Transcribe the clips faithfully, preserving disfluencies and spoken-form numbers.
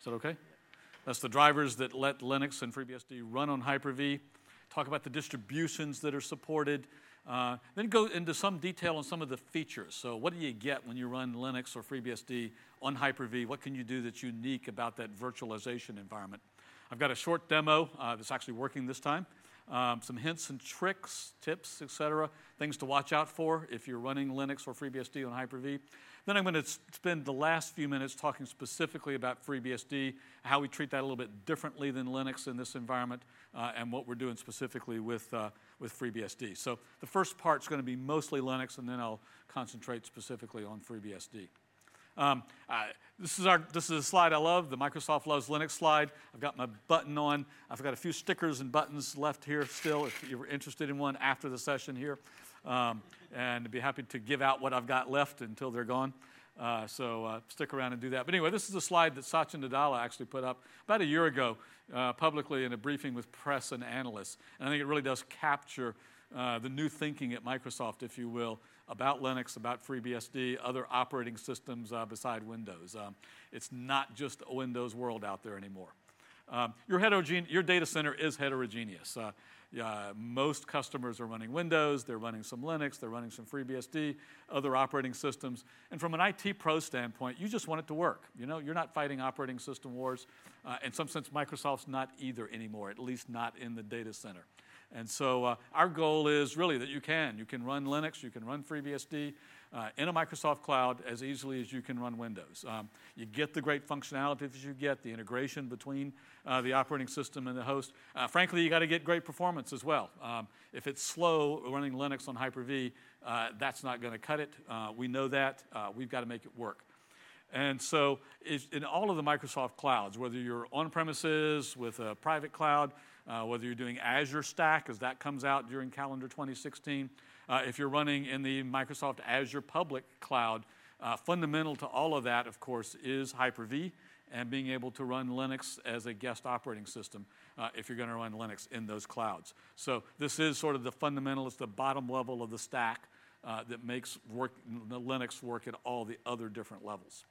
Is that okay? That's the drivers that let Linux and FreeBSD run on Hyper-V. Talk about the distributions that are supported. Uh, then go into some detail on some of the features. So what do you get when you run Linux or FreeBSD on Hyper-V? What can you do that's unique about that virtualization environment? I've got a short demo uh, that's actually working this time. Um, some hints and tricks, tips, et cetera, things to watch out for if you're running Linux or FreeBSD on Hyper-V. Then I'm going to spend the last few minutes talking specifically about FreeBSD, how we treat that a little bit differently than Linux in this environment, uh, and what we're doing specifically with, uh, with FreeBSD. So the first part's going to be mostly Linux, and then I'll concentrate specifically on FreeBSD. Um, uh, this is our this is a slide I love, the Microsoft Loves Linux slide. I've got my button on. I've got a few stickers and buttons left here still if you're interested in one after the session here. Um, and I'd be happy to give out what I've got left until they're gone. Uh, so uh, stick around and do that. But anyway, this is a slide that Satya Nadella actually put up about a year ago uh, publicly in a briefing with press and analysts. And I think it really does capture uh, the new thinking at Microsoft, if you will, about Linux, about FreeBSD, other operating systems uh, beside Windows. Um, it's not just a Windows world out there anymore. Um, your, heterogene- your data center is heterogeneous. Uh, yeah, most customers are running Windows, they're running some Linux, they're running some FreeBSD, other operating systems. And from an I T pro standpoint, you just want it to work. You know, you're not fighting operating system wars. Uh, in some sense, Microsoft's not either anymore, at least not in the data center. And so uh, our goal is really that you can. You can run Linux, you can run FreeBSD uh, in a Microsoft cloud as easily as you can run Windows. Um, you get the great functionality that you get, the integration between uh, the operating system and the host. Uh, frankly, you got to get great performance as well. Um, if it's slow running Linux on Hyper-V, uh, that's not going to cut it. Uh, we know that. Uh, we've got to make it work. And so in all of the Microsoft clouds, whether you're on-premises with a private cloud, uh, whether you're doing Azure Stack, as that comes out during calendar twenty sixteen, uh, if you're running in the Microsoft Azure public cloud, uh, fundamental to all of that, of course, is Hyper-V and being able to run Linux as a guest operating system uh, if you're going to run Linux in those clouds. So this is sort of the fundamental, it's the bottom level of the stack uh, that makes work, Linux work at all the other different levels.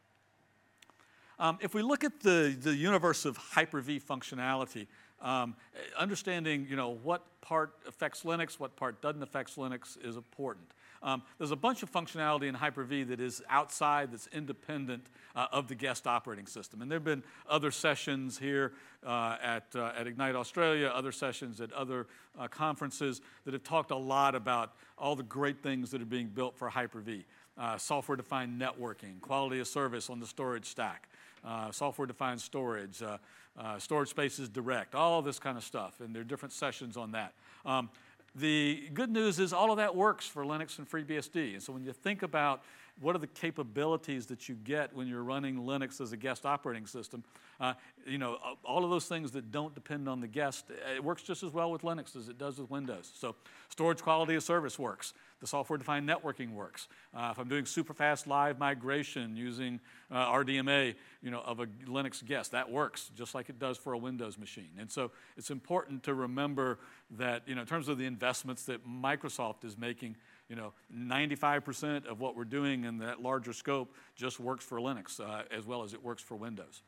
Um, if we look at the, the universe of Hyper-V functionality, um, understanding you know, what part affects Linux, what part doesn't affect Linux is important. Um, there's a bunch of functionality in Hyper-V that is outside, that's independent uh, of the guest operating system. And there have been other sessions here uh, at, uh, at Ignite Australia, other sessions at other uh, conferences that have talked a lot about all the great things that are being built for Hyper-V. Uh, software-defined networking, quality of service on the storage stack, uh, software-defined storage, uh, uh, storage spaces direct, all this kind of stuff. And there are different sessions on that. Um, The good news is all of that works for Linux and FreeBSD. And so when you think about what are the capabilities that you get when you're running Linux as a guest operating system, uh, you know, all of those things that don't depend on the guest, it works just as well with Linux as it does with Windows. So storage quality of service works. The software-defined networking works. Uh, if I'm doing super fast live migration using uh, R D M A, you know, of a Linux guest, that works just like it does for a Windows machine. And so it's important to remember that, you know, in terms of the investments that Microsoft is making, you know, ninety-five percent of what we're doing in that larger scope just works for Linux uh, as well as it works for Windows.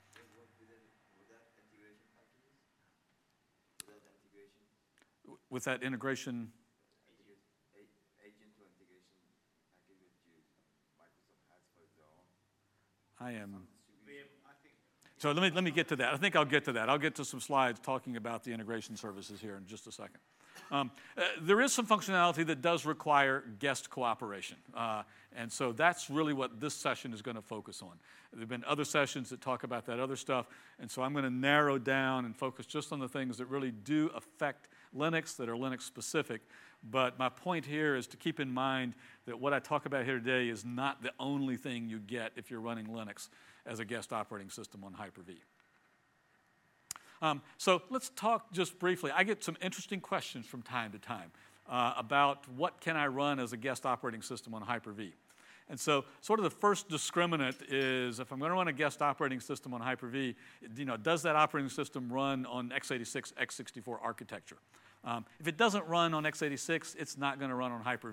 With that integration, I am. So let me let me get to that. I think I'll get to that. I'll get to some slides talking about the integration services here in just a second. Um, uh, there is some functionality that does require guest cooperation, uh, and so that's really what this session is going to focus on. There have been other sessions that talk about that other stuff, and so I'm going to narrow down and focus just on the things that really do affect Linux, that are Linux specific. But my point here is to keep in mind that what I talk about here today is not the only thing you get if you're running Linux as a guest operating system on Hyper-V. Um, so let's talk just briefly. I get some interesting questions from time to time uh, about what can I run as a guest operating system on Hyper-V. And so sort of the first discriminant is if I'm going to run a guest operating system on Hyper-V, you know, does that operating system run on x eighty-six, x sixty-four architecture? Um, if it doesn't run on x eighty-six, it's not going to run on Hyper-V.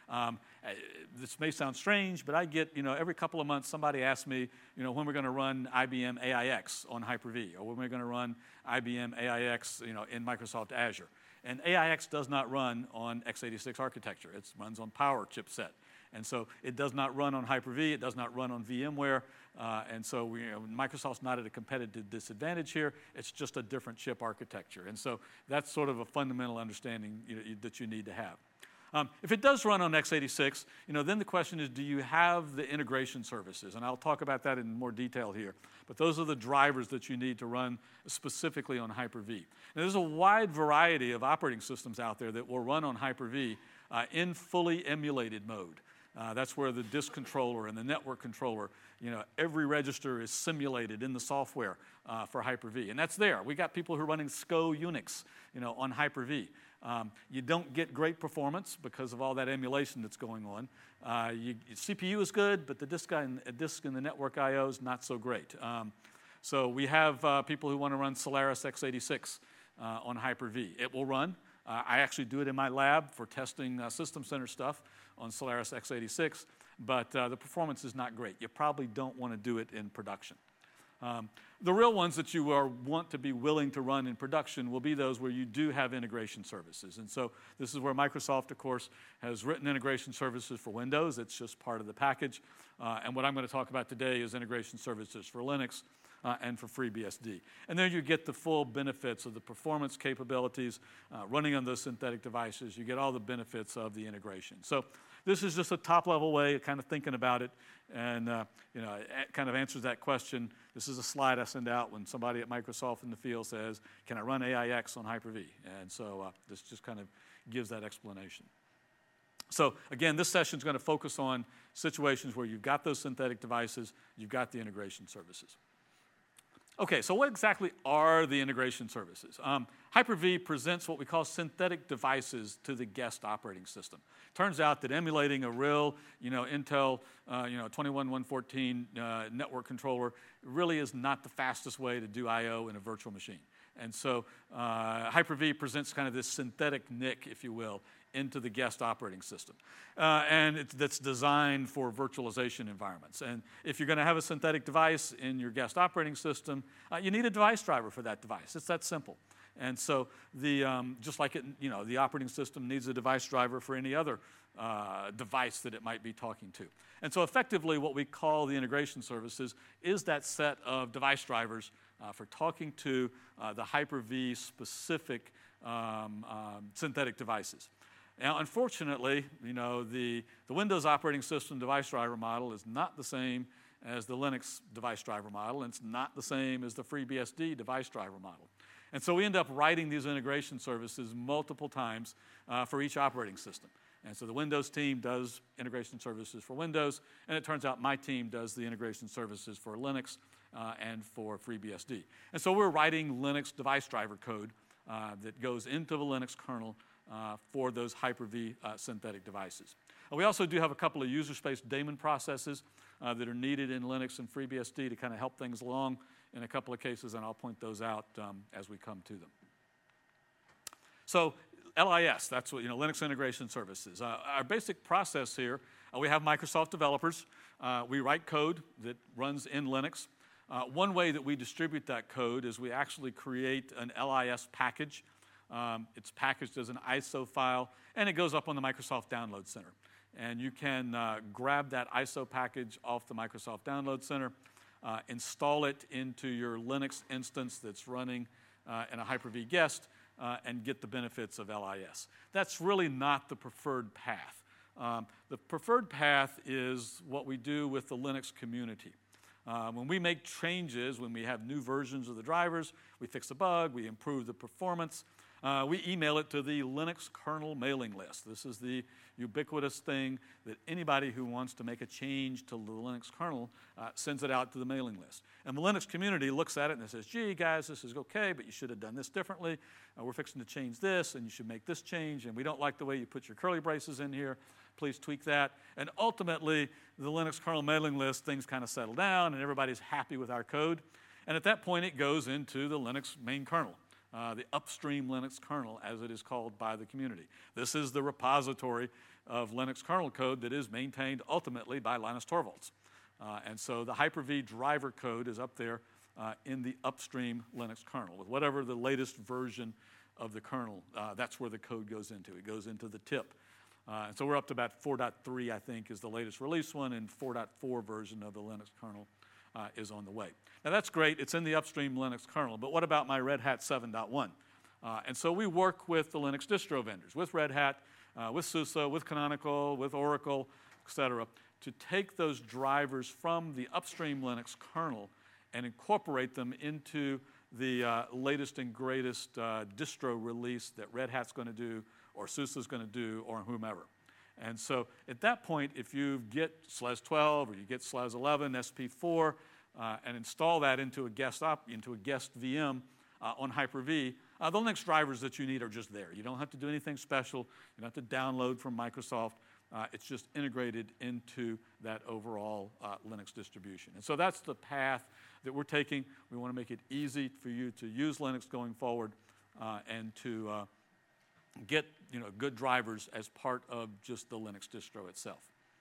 Um, this may sound strange, but I get, you know, every couple of months somebody asks me, you know, when we're going to run I B M A I X on Hyper-V, or when we're going to run I B M A I X, you know, in Microsoft Azure. And A I X does not run on x eighty-six architecture. It runs on Power chipset. And so it does not run on Hyper-V. It does not run on VMware. Uh, and so we, you know, Microsoft's not at a competitive disadvantage here. It's just a different chip architecture. And so that's sort of a fundamental understanding, you know, that you need to have. Um, if it does run on x eighty-six, you know, then the question is, do you have the integration services? And I'll talk about that in more detail here. But those are the drivers that you need to run specifically on Hyper-V. Now, there's a wide variety of operating systems out there that will run on Hyper-V uh, in fully emulated mode. Uh, that's where the disk controller and the network controller, you know, every register is simulated in the software uh, for Hyper-V. And that's there. We got people who are running S C O Unix, you know, on Hyper-V. Um, you don't get great performance because of all that emulation that's going on. Uh, you, C P U is good, but the disk, and, disk and the network I O is not so great. Um, so we have uh, people who want to run Solaris x eighty-six uh, on Hyper-V. It will run. Uh, I actually do it in my lab for testing uh, System Center stuff on Solaris x eighty-six, but uh, the performance is not great. You probably don't want to do it in production. Um, the real ones that you are, want to be willing to run in production will be those where you do have integration services. And so this is where Microsoft, of course, has written integration services for Windows. It's just part of the package. Uh, and what I'm going to talk about today is integration services for Linux uh, and for FreeBSD. And there you get the full benefits of the performance capabilities uh, running on those synthetic devices. You get all the benefits of the integration. So this is just a top-level way of kind of thinking about it, and uh, you know, it kind of answers that question. This is a slide I send out when somebody at Microsoft in the field says, can I run A I X on Hyper-V? And so uh, this just kind of gives that explanation. So again, this session is going to focus on situations where you've got those synthetic devices, you've got the integration services. Okay, so what exactly are the integration services? Um, Hyper-V presents what we call synthetic devices to the guest operating system. Turns out that emulating a real, you know, Intel, uh, you know, twenty-one one fourteen uh, network controller really is not the fastest way to do I O in a virtual machine. And so uh, Hyper-V presents kind of this synthetic N I C, if you will, into the guest operating system. Uh, and it's, that's designed for virtualization environments. And if you're going to have a synthetic device in your guest operating system, uh, you need a device driver for that device. It's that simple. And so the, um, just like it, you know, the operating system needs a device driver for any other uh, device that it might be talking to. And so effectively what we call the integration services is that set of device drivers uh, for talking to uh, the Hyper-V specific um, um, synthetic devices. Now, unfortunately, you know, the, the Windows operating system device driver model is not the same as the Linux device driver model, and it's not the same as the FreeBSD device driver model. And so we end up writing these integration services multiple times uh, for each operating system. And so the Windows team does integration services for Windows, and it turns out my team does the integration services for Linux uh, and for FreeBSD. And so we're writing Linux device driver code uh, that goes into the Linux kernel Uh, for those Hyper-V uh, synthetic devices. Uh, we also do have a couple of user space daemon processes uh, that are needed in Linux and FreeBSD to kind of help things along in a couple of cases, and I'll point those out um, as we come to them. So L I S, that's what, you know, Linux Integration Services. Uh, our basic process here, uh, we have Microsoft developers. Uh, we write code that runs in Linux. Uh, one way that we distribute that code is we actually create an L I S package. Um, it's packaged as an I S O file, and it goes up on the Microsoft Download Center. And you can uh, grab that I S O package off the Microsoft Download Center, uh, install it into your Linux instance that's running uh, in a Hyper-V guest, uh, and get the benefits of L I S. That's really not the preferred path. Um, the preferred path is what we do with the Linux community. Uh, when we make changes, when we have new versions of the drivers, we fix a bug, we improve the performance, Uh, we email it to the Linux kernel mailing list. This is the ubiquitous thing that anybody who wants to make a change to the Linux kernel uh, sends it out to the mailing list. And the Linux community looks at it and says, gee, guys, this is okay, but you should have done this differently. Uh, we're fixing to change this, and you should make this change, and we don't like the way you put your curly braces in here. Please tweak that. And ultimately, the Linux kernel mailing list, things kind of settle down, and everybody's happy with our code. And at that point, it goes into the Linux main kernel. Uh, the upstream Linux kernel, as it is called by the community. This is the repository of Linux kernel code that is maintained ultimately by Linus Torvalds. Uh, and so the Hyper-V driver code is up there uh, in the upstream Linux kernel. With whatever the latest version of the kernel, uh, that's where the code goes into. It goes into the tip. Uh, and so we're up to about four point three, I think, is the latest release one, and four point four version of the Linux kernel uh, is on the way. Now that's great. It's in the upstream Linux kernel, but what about my Red Hat seven point one? Uh, and so we work with the Linux distro vendors, with Red Hat, uh, with SUSE, with Canonical, with Oracle, et cetera, to take those drivers from the upstream Linux kernel and incorporate them into the uh, latest and greatest uh, distro release that Red Hat's going to do, or SUSE is going to do, or whomever. And so at that point, if you get S L E S twelve or you get S L E S eleven, S P four, uh, and install that into a guest op, into a guest V M uh, on Hyper-V, uh, the Linux drivers that you need are just there. You don't have to do anything special. You don't have to download from Microsoft. Uh, it's just integrated into that overall uh, Linux distribution. And so that's the path that we're taking. We want to make it easy for you to use Linux going forward uh, and to uh, get you know, good drivers as part of just the Linux distro itself.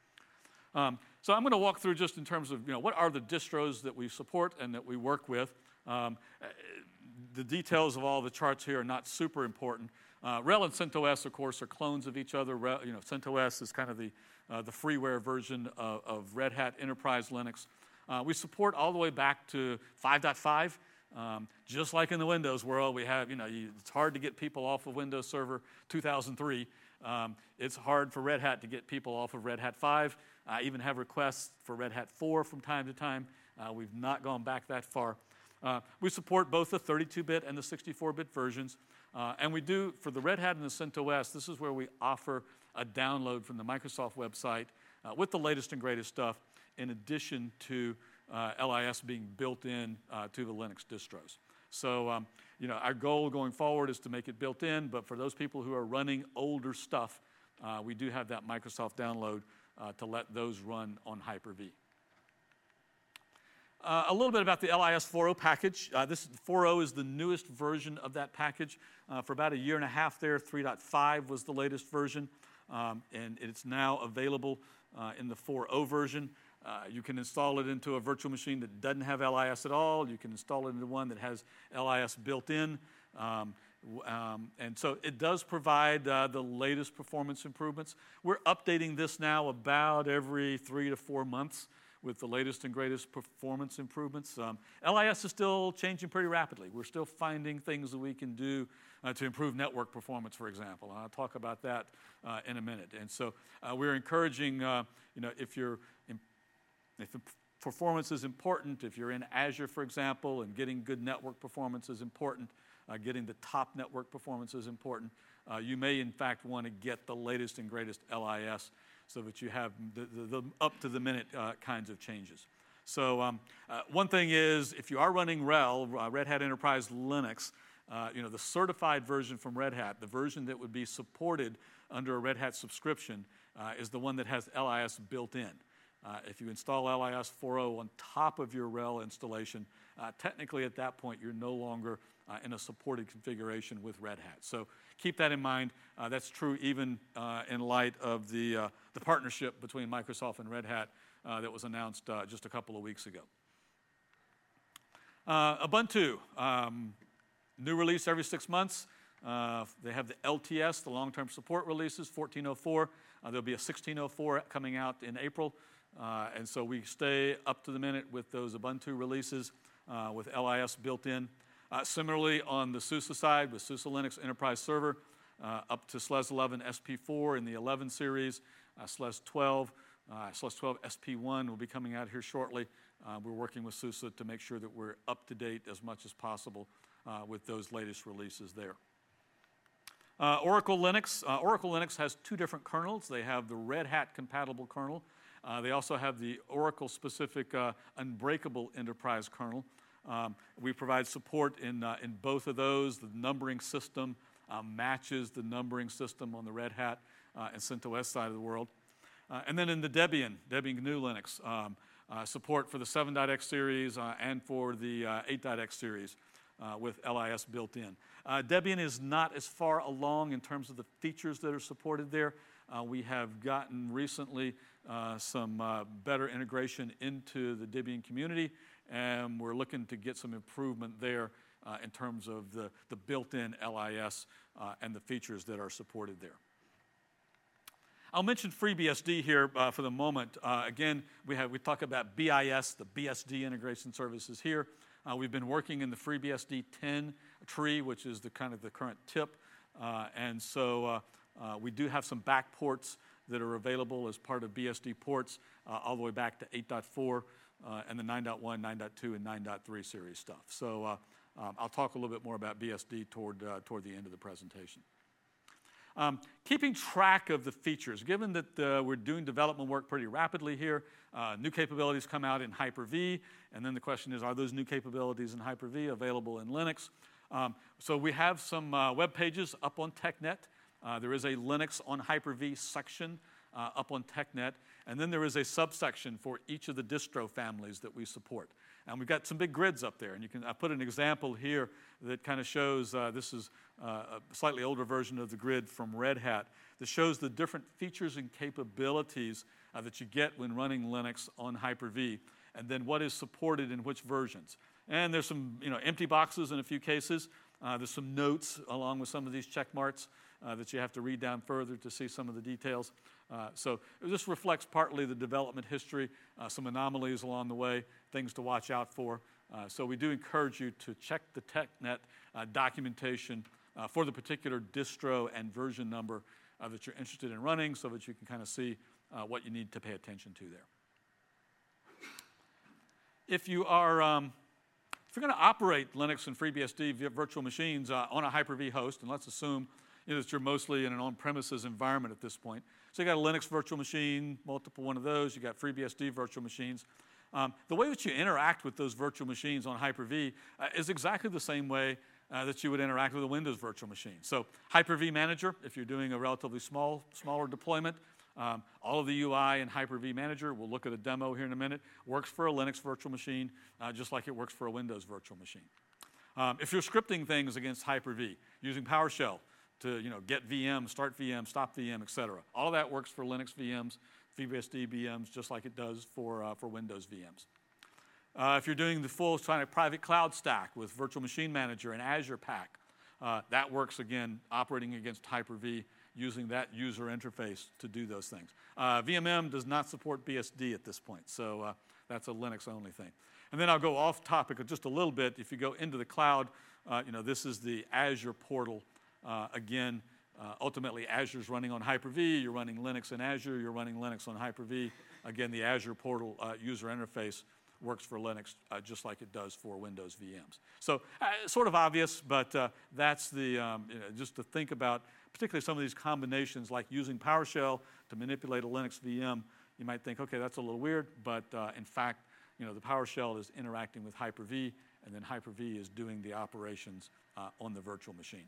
Um, so I'm going to walk through just in terms of you know, what are the distros that we support and that we work with. Um, the details of all the charts here are not super important. Uh, RHEL and CentOS, of course, are clones of each other. RHEL, you know, CentOS is kind of the, uh, the freeware version of, of Red Hat Enterprise Linux. Uh, we support all the way back to five point five. Um, just like in the Windows world, we have, you know, you, it's hard to get people off of Windows Server two thousand three. Um, it's hard for Red Hat to get people off of Red Hat five. I even have requests for Red Hat four from time to time. Uh, we've not gone back that far. Uh, we support both the thirty-two bit and the sixty-four bit versions. Uh, and we do, for the Red Hat and the CentOS, this is where we offer a download from the Microsoft website uh, with the latest and greatest stuff, in addition to uh, L I S being built in uh, to the Linux distros. So, um, you know, our goal going forward is to make it built in, but for those people who are running older stuff, uh, we do have that Microsoft download uh, to let those run on Hyper-V. Uh, a little bit about the L I S four point oh package. Uh, this four point oh is the newest version of that package. Uh, for about a year and a half there, three point five was the latest version, um, and it's now available uh, in the four point oh version. Uh, you can install it into a virtual machine that doesn't have L I S at all. You can install it into one that has L I S built in. Um, um, and so it does provide uh, the latest performance improvements. We're updating this now about every three to four months with the latest and greatest performance improvements. Um, L I S is still changing pretty rapidly. We're still finding things that we can do uh, to improve network performance, for example. And I'll talk about that uh, in a minute. And so uh, we're encouraging, uh, you know, if you're in, if the performance is important, if you're in Azure, for example, and getting good network performance is important, uh, getting the top network performance is important, uh, you may, in fact, want to get the latest and greatest L I S so that you have the, the, the up-to-the-minute uh, kinds of changes. So um, uh, one thing is, if you are running RHEL, uh, Red Hat Enterprise Linux, uh, you know, the certified version from Red Hat, the version that would be supported under a Red Hat subscription, uh, is the one that has L I S built in. Uh, if you install L I S four point oh on top of your RHEL installation, uh, technically at that point you're no longer uh, in a supported configuration with Red Hat. So keep that in mind. Uh, that's true even uh, in light of the, uh, the partnership between Microsoft and Red Hat uh, that was announced uh, just a couple of weeks ago. Uh, Ubuntu, um, new release every six months. Uh, they have the L T S, the long-term support releases, fourteen oh four. Uh, there'll be a sixteen oh four coming out in April. Uh, and so we stay up to the minute with those Ubuntu releases uh, with L I S built in. Uh, similarly, on the SUSE side, with SUSE Linux Enterprise Server, uh, up to S L E S eleven S P four in the eleven series, uh, S L E S twelve, uh, S L E S twelve S P one will be coming out here shortly. Uh, we're working with SUSE to make sure that we're up to date as much as possible uh, with those latest releases there. Uh, Oracle Linux. Uh, Oracle Linux has two different kernels. They have the Red Hat compatible kernel. Uh, they also have the Oracle-specific uh, Unbreakable Enterprise kernel. Um, we provide support in, uh, in both of those. The numbering system uh, matches the numbering system on the Red Hat uh, and CentOS side of the world. Uh, and then in the Debian, Debian G N U Linux, um, uh, support for the seven X series uh, and for the uh, eight X series uh, with L I S built in. Uh, Debian is not as far along in terms of the features that are supported there. Uh, we have gotten recently uh, some uh, better integration into the Debian community, and we're looking to get some improvement there uh, in terms of the, the built-in L I S uh, and the features that are supported there. I'll mention FreeBSD here uh, for the moment. Uh, again, we have we talk about B I S, the B S D integration services here. Uh, we've been working in the FreeBSD ten tree, which is the kind of the current tip, uh, and so uh, uh, we do have some back ports that are available as part of B S D ports uh, all the way back to eight point four uh, and the nine point one, nine point two, and nine point three series stuff. So uh, um, I'll talk a little bit more about B S D toward uh, toward the end of the presentation. Um, keeping track of the features, given that uh, we're doing development work pretty rapidly here, uh, new capabilities come out in Hyper-V, and then the question is, are those new capabilities in Hyper-V available in Linux? Um, so we have some uh, web pages up on TechNet. Uh, there is a Linux on Hyper-V section uh, up on TechNet, and then there is a subsection for each of the distro families that we support. And we've got some big grids up there, and you can I put an example here that kind of shows, uh, this is uh, a slightly older version of the grid from Red Hat, that shows the different features and capabilities uh, that you get when running Linux on Hyper-V, and then what is supported in which versions. And there's some you know, empty boxes in a few cases. Uh, there's some notes along with some of these check marks uh, that you have to read down further to see some of the details. Uh, so this reflects partly the development history, uh, some anomalies along the way, things to watch out for. Uh, so we do encourage you to check the TechNet uh, documentation uh, for the particular distro and version number uh, that you're interested in running so that you can kind of see uh, what you need to pay attention to there. If you are um, if you're going to operate Linux and FreeBSD virtual machines uh, on a Hyper-V host, and let's assume you know, that you're mostly in an on-premises environment at this point. So you got a Linux virtual machine, multiple one of those. You got FreeBSD virtual machines. Um, the way that you interact with those virtual machines on Hyper-V uh, is exactly the same way uh, that you would interact with a Windows virtual machine. So Hyper-V Manager, if you're doing a relatively small, smaller deployment, um, all of the U I in Hyper-V Manager, we'll look at a demo here in a minute, works for a Linux virtual machine uh, just like it works for a Windows virtual machine. Um, if you're scripting things against Hyper-V using PowerShell to you know, get V M, start V M, stop V M, et cetera, all of that works for Linux V Ms, FreeBSD V Ms, just like it does for, uh, for Windows V Ms. Uh, if you're doing the full kind of private cloud stack with Virtual Machine Manager and Azure Pack, uh, that works, again, operating against Hyper-V, using that user interface to do those things. Uh, V M M does not support B S D at this point, so uh, that's a Linux-only thing. And then I'll go off topic just a little bit. If you go into the cloud, uh, you know, this is the Azure portal. Uh, again, uh, ultimately, Azure's running on Hyper-V. You're running Linux in Azure. You're running Linux on Hyper-V. Again, the Azure portal uh, user interface works for Linux uh, just like it does for Windows V Ms. So uh, sort of obvious, but uh, that's the, um, you know, just to think about, particularly some of these combinations like using PowerShell to manipulate a Linux V M. You might think, okay, that's a little weird, but uh, in fact, you know, the PowerShell is interacting with Hyper-V, and then Hyper-V is doing the operations uh, on the virtual machine.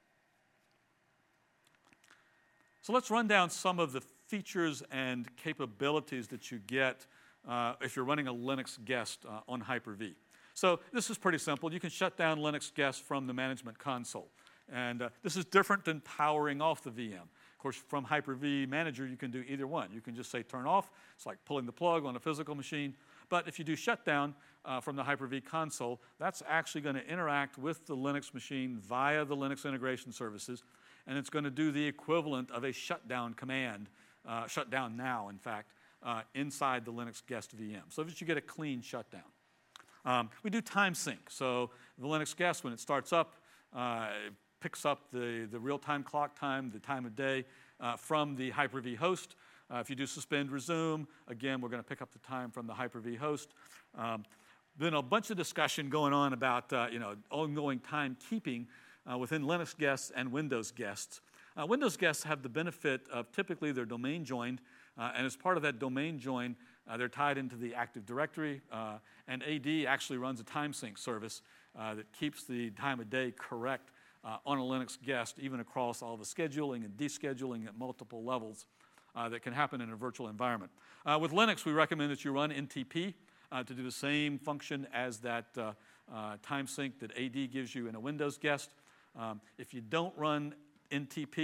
So let's run down some of the features and capabilities that you get uh, if you're running a Linux guest uh, on Hyper-V. So this is pretty simple. You can shut down Linux guests from the management console. And uh, this is different than powering off the V M. Of course, from Hyper-V Manager, you can do either one. You can just say turn off. It's like pulling the plug on a physical machine. But if you do shutdown uh, from the Hyper-V console, that's actually going to interact with the Linux machine via the Linux integration services. And it's going to do the equivalent of a shutdown command, uh, shutdown now, in fact, uh, inside the Linux guest V M, so that you get a clean shutdown. Um, we do time sync. So the Linux guest, when it starts up, uh, it picks up the, the real-time clock time, the time of day, uh, from the Hyper-V host. Uh, if you do suspend resume, again, we're going to pick up the time from the Hyper-V host. Um, then a bunch of discussion going on about uh, you know, ongoing timekeeping Uh, within Linux guests and Windows guests. Uh, Windows guests have the benefit of typically they're domain joined, uh, and as part of that domain join, uh, they're tied into the Active Directory, uh, and A D actually runs a time sync service uh, that keeps the time of day correct uh, on a Linux guest, even across all the scheduling and descheduling at multiple levels uh, that can happen in a virtual environment. Uh, with Linux, we recommend that you run N T P uh, to do the same function as that uh, uh, time sync that A D gives you in a Windows guest. Um, if you don't run N T P,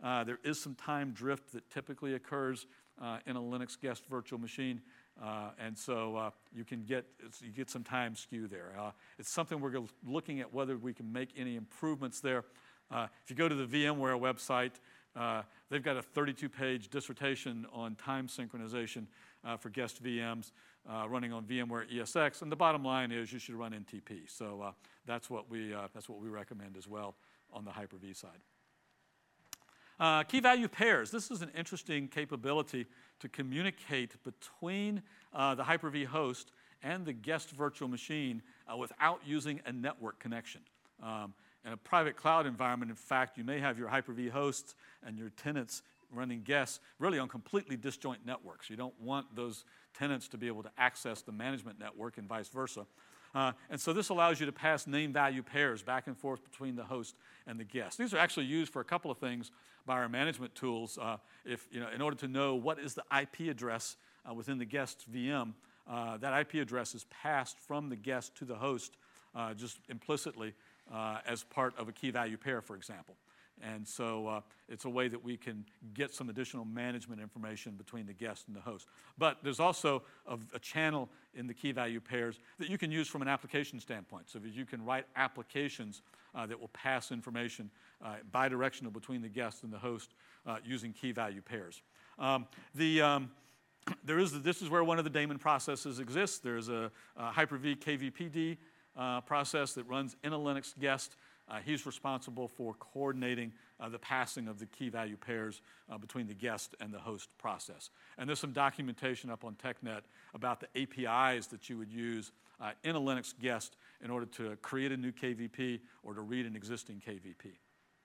Uh, there is some time drift that typically occurs uh, in a Linux guest virtual machine, uh, and so uh, you can get you get some time skew there. Uh, it's something we're looking at whether we can make any improvements there. Uh, if you go to the VMware website, uh, they've got a thirty-two page dissertation on time synchronization uh, for guest V Ms uh, running on VMware E S X, and the bottom line is you should run N T P. So uh, that's what we uh, that's what we recommend as well on the Hyper-V side. Uh, key value pairs. This is an interesting capability to communicate between uh, the Hyper-V host and the guest virtual machine uh, without using a network connection. Um, in a private cloud environment, in fact, you may have your Hyper-V hosts and your tenants running guests really on completely disjoint networks. You don't want those tenants to be able to access the management network and vice versa. Uh, and so this allows you to pass name-value pairs back and forth between the host and the guest. These are actually used for a couple of things by our management tools. Uh, if, you know, in order to know what is the I P address uh, within the guest V M, uh, that I P address is passed from the guest to the host uh, just implicitly uh, as part of a key-value pair, for example. And so uh, it's a way that we can get some additional management information between the guest and the host. But there's also a, a channel in the key value pairs that you can use from an application standpoint. So that you can write applications uh, that will pass information uh, bidirectional between the guest and the host uh, using key value pairs. Um, the, um, there is, this is where one of the daemon processes exists. There's a, a Hyper-V K V P D uh, process that runs in a Linux guest. Uh, he's responsible for coordinating uh, the passing of the key value pairs uh, between the guest and the host process. And there's some documentation up on TechNet about the A P Is that you would use uh, in a Linux guest in order to create a new K V P or to read an existing K V P.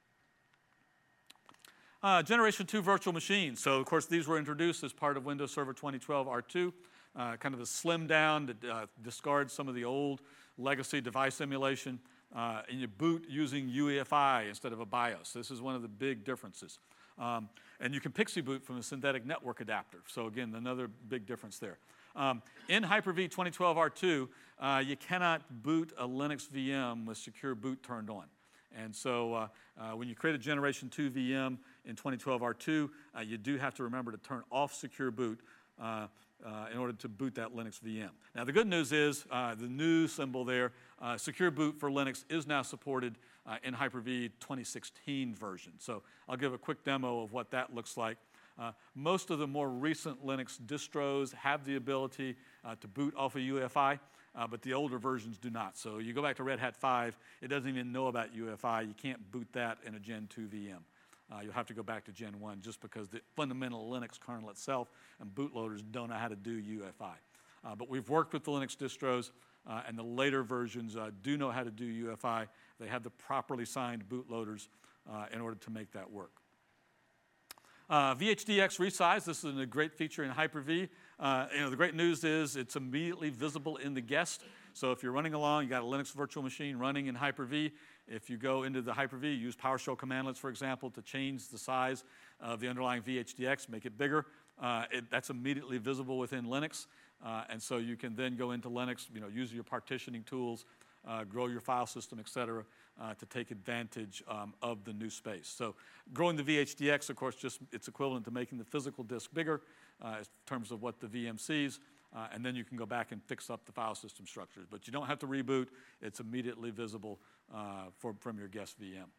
Uh, Generation two virtual machines. So, of course, these were introduced as part of Windows Server twenty twelve R two, uh, kind of a slim down to uh, discard some of the old legacy device emulation. Uh, and you boot using U E F I instead of a BIOS. This is one of the big differences. Um, and you can PXE boot from a synthetic network adapter. So again, another big difference there. Um, in Hyper-V twenty twelve R two, uh, you cannot boot a Linux V M with secure boot turned on. And so uh, uh, when you create a Generation two V M in twenty twelve R two, uh, you do have to remember to turn off secure boot uh, uh, in order to boot that Linux V M. Now the good news is uh, the new symbol there, uh, secure boot for Linux is now supported uh, in Hyper-V twenty sixteen version. So I'll give a quick demo of what that looks like. Uh, most of the more recent Linux distros have the ability uh, to boot off of U E F I, uh, but the older versions do not. So you go back to Red Hat five, it doesn't even know about U E F I. You can't boot that in a Gen two V M. Uh, you'll have to go back to Gen one just because the fundamental Linux kernel itself and bootloaders don't know how to do U E F I. Uh, but we've worked with the Linux distros, uh, and the later versions uh, do know how to do U E F I. They have the properly signed bootloaders uh, in order to make that work. Uh, V H D X resize, this is a great feature in Hyper-V. Uh, you know, the great news is it's immediately visible in the guest. So if you're running along, you got a Linux virtual machine running in Hyper-V. If you go into the Hyper-V, use PowerShell commandlets, for example, to change the size of the underlying V H D X, make it bigger. Uh, it, that's immediately visible within Linux. Uh, and so you can then go into Linux, you know, use your partitioning tools, uh, grow your file system, et cetera, uh, to take advantage um, of the new space. So growing the V H D X, of course, just it's equivalent to making the physical disk bigger uh, in terms of what the V M sees. Uh, and then you can go back and fix up the file system structures. But you don't have to reboot. It's immediately visible uh, for, from your guest V M.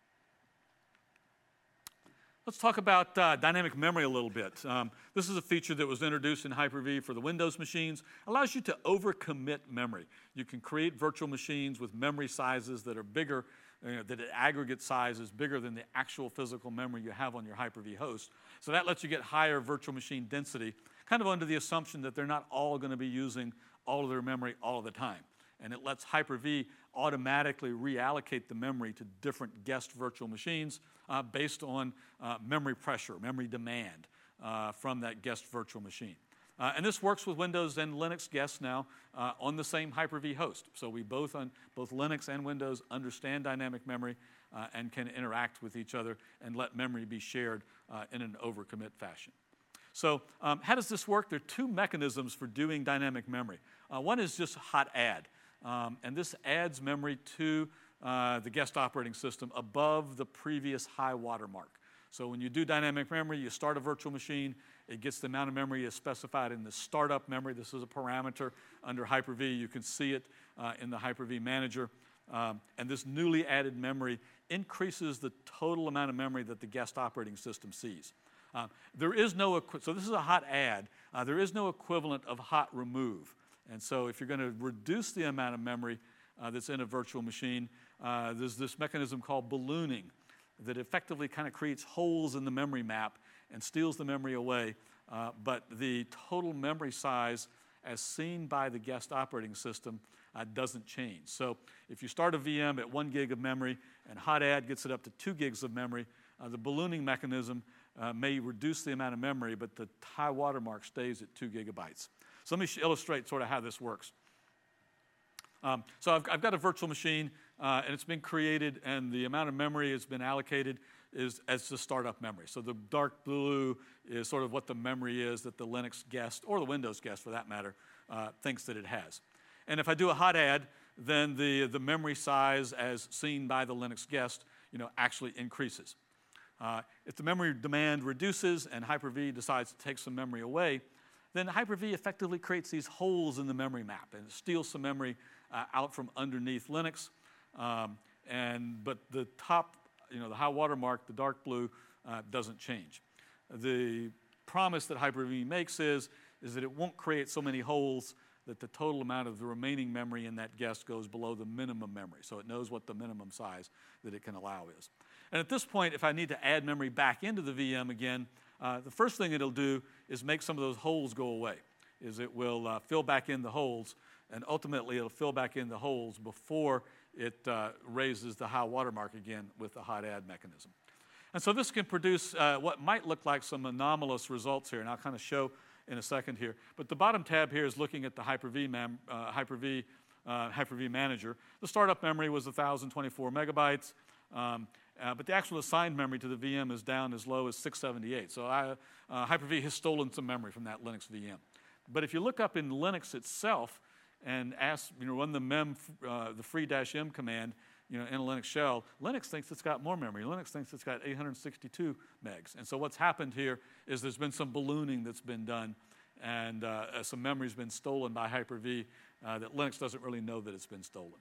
Let's talk about uh, dynamic memory a little bit. Um, this is a feature that was introduced in Hyper-V for the Windows machines. Allows you to overcommit memory. You can create virtual machines with memory sizes that are bigger, you know, that aggregate size is bigger than the actual physical memory you have on your Hyper-V host. So that lets you get higher virtual machine density, kind of under the assumption that they're not all going to be using all of their memory all of the time. And it lets Hyper-V automatically reallocate the memory to different guest virtual machines uh, based on uh, memory pressure, memory demand uh, from that guest virtual machine. Uh, and this works with Windows and Linux guests now uh, on the same Hyper-V host. So we both, on both Linux and Windows, understand dynamic memory uh, and can interact with each other and let memory be shared uh, in an overcommit fashion. So um, how does this work? There are two mechanisms for doing dynamic memory. Uh, one is just hot add. Um, and this adds memory to uh, the guest operating system above the previous high watermark. So when you do dynamic memory, you start a virtual machine, it gets the amount of memory as specified in the startup memory. This is a parameter under Hyper-V. You can see it uh, in the Hyper-V manager. Um, and this newly added memory increases the total amount of memory that the guest operating system sees. Uh, there is no, so this is a hot add. Uh, there is no equivalent of hot remove. And so if you're going to reduce the amount of memory uh, that's in a virtual machine, uh, there's this mechanism called ballooning that effectively kind of creates holes in the memory map and steals the memory away. Uh, but the total memory size as seen by the guest operating system uh, doesn't change. So if you start a V M at one gig of memory and hot add gets it up to two gigs of memory, uh, the ballooning mechanism uh, may reduce the amount of memory, but the high watermark stays at two gigabytes. So let me illustrate sort of how this works. Um, so I've, I've got a virtual machine, uh, and it's been created, and the amount of memory that's been allocated is as the startup memory. So the dark blue is sort of what the memory is that the Linux guest, or the Windows guest for that matter, uh, thinks that it has. And if I do a hot add, then the, the memory size as seen by the Linux guest, you know, actually increases. Uh, if the memory demand reduces and Hyper-V decides to take some memory away, then Hyper-V effectively creates these holes in the memory map and steals some memory uh, out from underneath Linux. Um, and, but the top, you know, the high watermark, the dark blue, uh, doesn't change. The promise that Hyper-V makes is, is that it won't create so many holes that the total amount of the remaining memory in that guest goes below the minimum memory. So it knows what the minimum size that it can allow is. And at this point, if I need to add memory back into the V M again, uh, the first thing it'll do is make some of those holes go away, is it will uh, fill back in the holes, and ultimately it'll fill back in the holes before it uh, raises the high watermark again with the hot add mechanism. And so this can produce uh, what might look like some anomalous results here, and I'll kind of show in a second here. But the bottom tab here is looking at the Hyper-V, mem uh, Hyper-V, uh, Hyper-V manager. The startup memory was one thousand twenty-four megabytes, um, uh, but the actual assigned memory to the V M is down as low as six seventy-eight. So I, uh, Hyper-V has stolen some memory from that Linux V M. But if you look up in Linux itself and ask, you know, run the mem, uh, the free-m command, you know, in a Linux shell, Linux thinks it's got more memory. Linux thinks it's got eight hundred sixty-two megs. And so what's happened here is there's been some ballooning that's been done, and uh, some memory's been stolen by Hyper-V uh, that Linux doesn't really know that it's been stolen.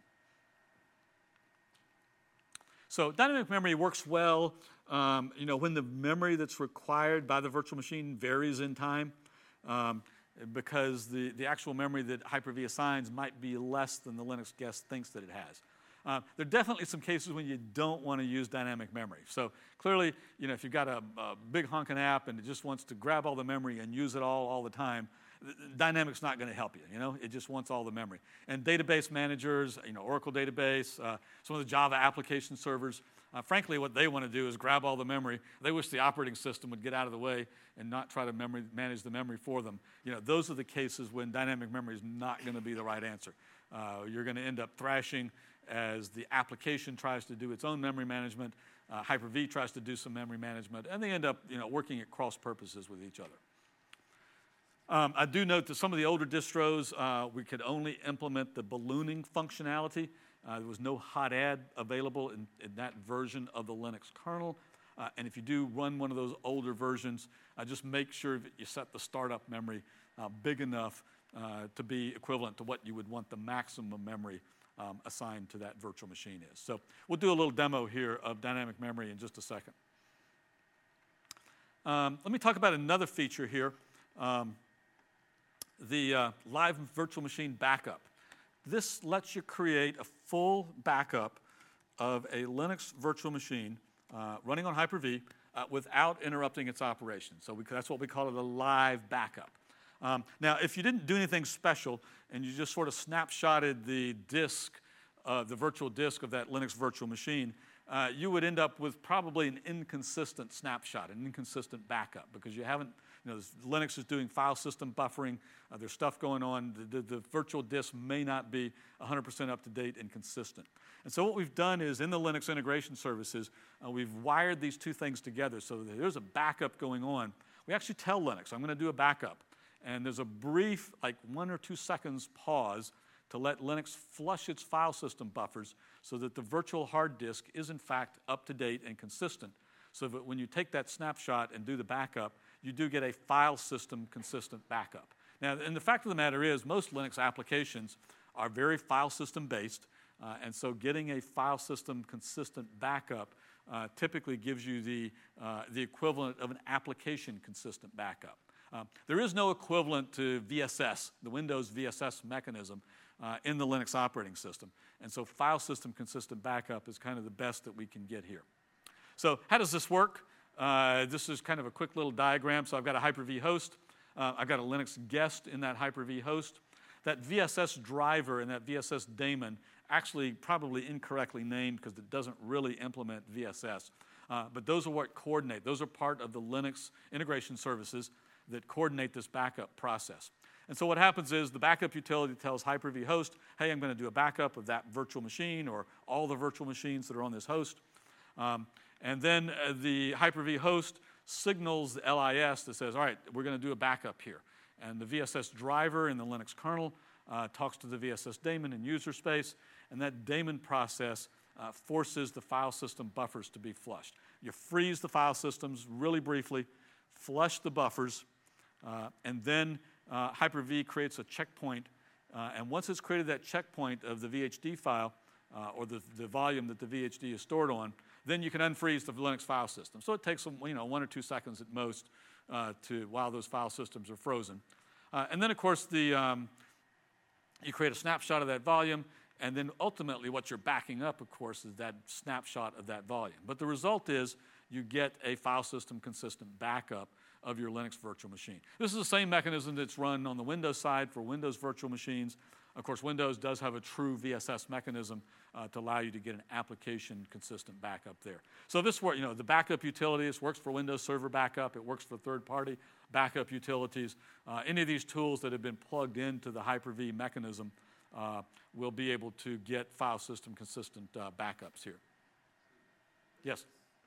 So dynamic memory works well, um, you know, when the memory that's required by the virtual machine varies in time, um, because the, the actual memory that Hyper-V assigns might be less than the Linux guest thinks that it has. Uh, there are definitely some cases when you don't want to use dynamic memory. So clearly, you know, if you've got a, a big honking app and it just wants to grab all the memory and use it all all the time, Dynamic's not going to help you, you know? It just wants all the memory. And database managers, you know, Oracle database, uh, some of the Java application servers, uh, frankly, what they want to do is grab all the memory. They wish the operating system would get out of the way and not try to memory, manage the memory for them. You know, those are the cases when dynamic memory is not going to be the right answer. Uh, you're going to end up thrashing as the application tries to do its own memory management, uh, Hyper-V tries to do some memory management, and they end up, you know, working at cross purposes with each other. Um, I do note that some of the older distros, uh, we could only implement the ballooning functionality. Uh, there was no hot add available in, in that version of the Linux kernel. Uh, and if you do run one of those older versions, uh, just make sure that you set the startup memory uh, big enough uh, to be equivalent to what you would want the maximum memory um, assigned to that virtual machine is. So we'll do a little demo here of dynamic memory in just a second. Um, let me talk about another feature here. Um, the uh, live virtual machine backup. This lets you create a full backup of a Linux virtual machine uh, running on Hyper-V uh, without interrupting its operation. So we, that's what we call it, a live backup. Um, now, if you didn't do anything special and you just sort of snapshotted the disk, uh, the virtual disk of that Linux virtual machine, uh, you would end up with probably an inconsistent snapshot, an inconsistent backup, because you haven't, you know, this, Linux is doing file system buffering, uh, there's stuff going on, the, the, the virtual disk may not be one hundred percent up to date and consistent. And so what we've done is in the Linux integration services, uh, we've wired these two things together so that there's a backup going on. We actually tell Linux, I'm going to do a backup. And there's a brief, like one or two seconds pause to let Linux flush its file system buffers so that the virtual hard disk is in fact up to date and consistent so that when you take that snapshot and do the backup, you do get a file system consistent backup. Now, and the fact of the matter is, most Linux applications are very file system based, uh, and so getting a file system consistent backup uh, typically gives you the, uh, the equivalent of an application consistent backup. Uh, there is no equivalent to V S S, the Windows V S S mechanism, uh, in the Linux operating system. And so file system consistent backup is kind of the best that we can get here. So how does this work? Uh, this is kind of a quick little diagram. So I've got a Hyper-V host. Uh, I've got a Linux guest in that Hyper-V host. That V S S driver and that V S S daemon, actually probably incorrectly named because it doesn't really implement V S S. Uh, but those are what coordinate. Those are part of the Linux integration services that coordinate this backup process. And so what happens is the backup utility tells Hyper-V host, hey, I'm going to do a backup of that virtual machine or all the virtual machines that are on this host. Um, and then uh, the Hyper-V host signals the L I S that says, all right, we're going to do a backup here. And the V S S driver in the Linux kernel uh, talks to the V S S daemon in user space, and that daemon process uh, forces the file system buffers to be flushed. You freeze the file systems really briefly, flush the buffers, uh, and then uh, Hyper-V creates a checkpoint. Uh, and once it's created that checkpoint of the V H D file, uh, or the, the volume that the V H D is stored on, then you can unfreeze the Linux file system. So it takes you know, one or two seconds at most uh, to, while those file systems are frozen. Uh, and then, of course, the, um, you create a snapshot of that volume, and then ultimately what you're backing up, of course, is that snapshot of that volume. But the result is you get a file system consistent backup of your Linux virtual machine. This is the same mechanism that's run on the Windows side for Windows virtual machines. Of course, Windows does have a true V S S mechanism uh, to allow you to get an application consistent backup there. So this works, you know, the backup utilities works for Windows Server backup. It works for third-party backup utilities. Uh, any of these tools that have been plugged into the Hyper-V mechanism uh, will be able to get file system consistent uh, backups here. Yes?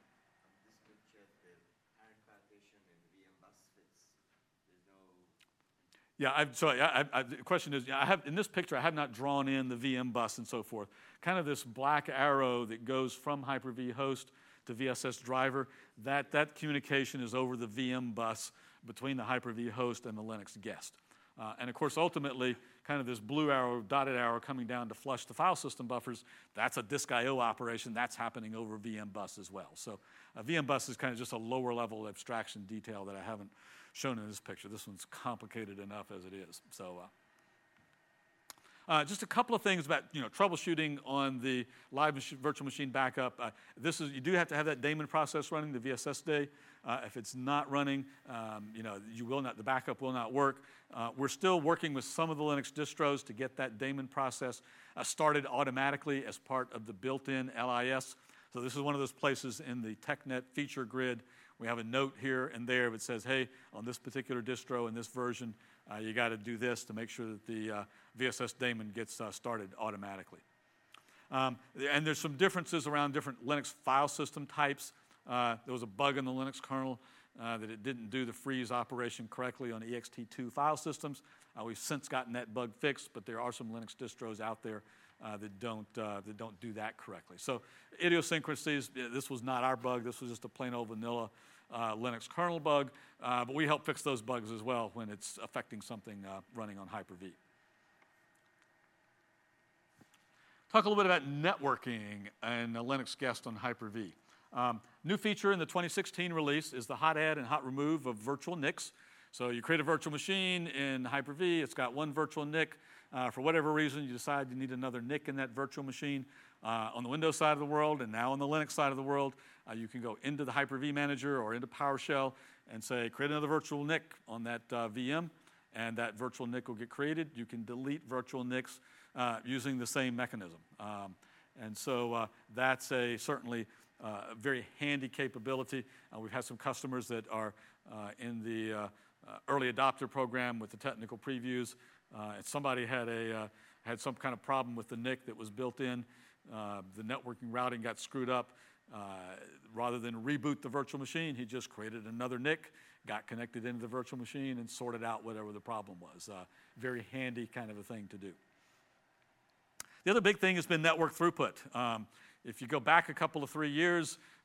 Yeah, I've, so I, I, the question is, I have, in this picture, I have not drawn in the V M bus and so forth. Kind of this black arrow that goes from Hyper-V host to V S S driver, that, that communication is over the V M bus between the Hyper-V host and the Linux guest. Uh, and of course, ultimately, kind of this blue arrow, dotted arrow coming down to flush the file system buffers, that's a disk I O operation. That's happening over V M bus as well. So a V M bus is kind of just a lower level abstraction detail that I haven't shown in this picture. This one's complicated enough as it is. So uh, uh, just a couple of things about you know troubleshooting on the live mach- virtual machine backup. Uh, this is you do have to have that daemon process running, the V S S day. Uh, if it's not running, um, you know you will not. The backup will not work. Uh, we're still working with some of the Linux distros to get that daemon process uh, started automatically as part of the built-in L I S. So this is one of those places in the TechNet feature grid. We have a note here and there that says, hey, on this particular distro in this version, uh, you got to do this to make sure that the uh, V S S daemon gets uh, started automatically. Um, and there's some differences around different Linux file system types. Uh, there was a bug in the Linux kernel uh, that it didn't do the freeze operation correctly on E X T two file systems. Uh, we've since gotten that bug fixed, but there are some Linux distros out there Uh, that don't uh, that don't do that correctly. So idiosyncrasies. This was not our bug. This was just a plain old vanilla uh, Linux kernel bug. Uh, but we help fix those bugs as well when it's affecting something uh, running on Hyper-V. Talk a little bit about networking and a Linux guest on Hyper-V. Um, new feature in the twenty sixteen release is the hot add and hot remove of virtual N I Cs. So you create a virtual machine in Hyper-V. It's got one virtual N I C. Uh, for whatever reason, you decide you need another N I C in that virtual machine uh, on the Windows side of the world, and now on the Linux side of the world, uh, you can go into the Hyper-V Manager or into PowerShell and say, create another virtual N I C on that uh, V M, and that virtual N I C will get created. You can delete virtual N I Cs uh, using the same mechanism. Um, and so uh, that's a certainly uh, a very handy capability. Uh, we've had some customers that are uh, in the uh, uh, early adopter program with the technical previews. Uh, if somebody had a uh, had some kind of problem with the N I C that was built in, uh, the networking routing got screwed up. Uh, rather than reboot the virtual machine, he just created another N I C, got connected into the virtual machine, and sorted out whatever the problem was. Uh, very handy kind of a thing to do. The other big thing has been network throughput. Um, if you go back a couple of three years,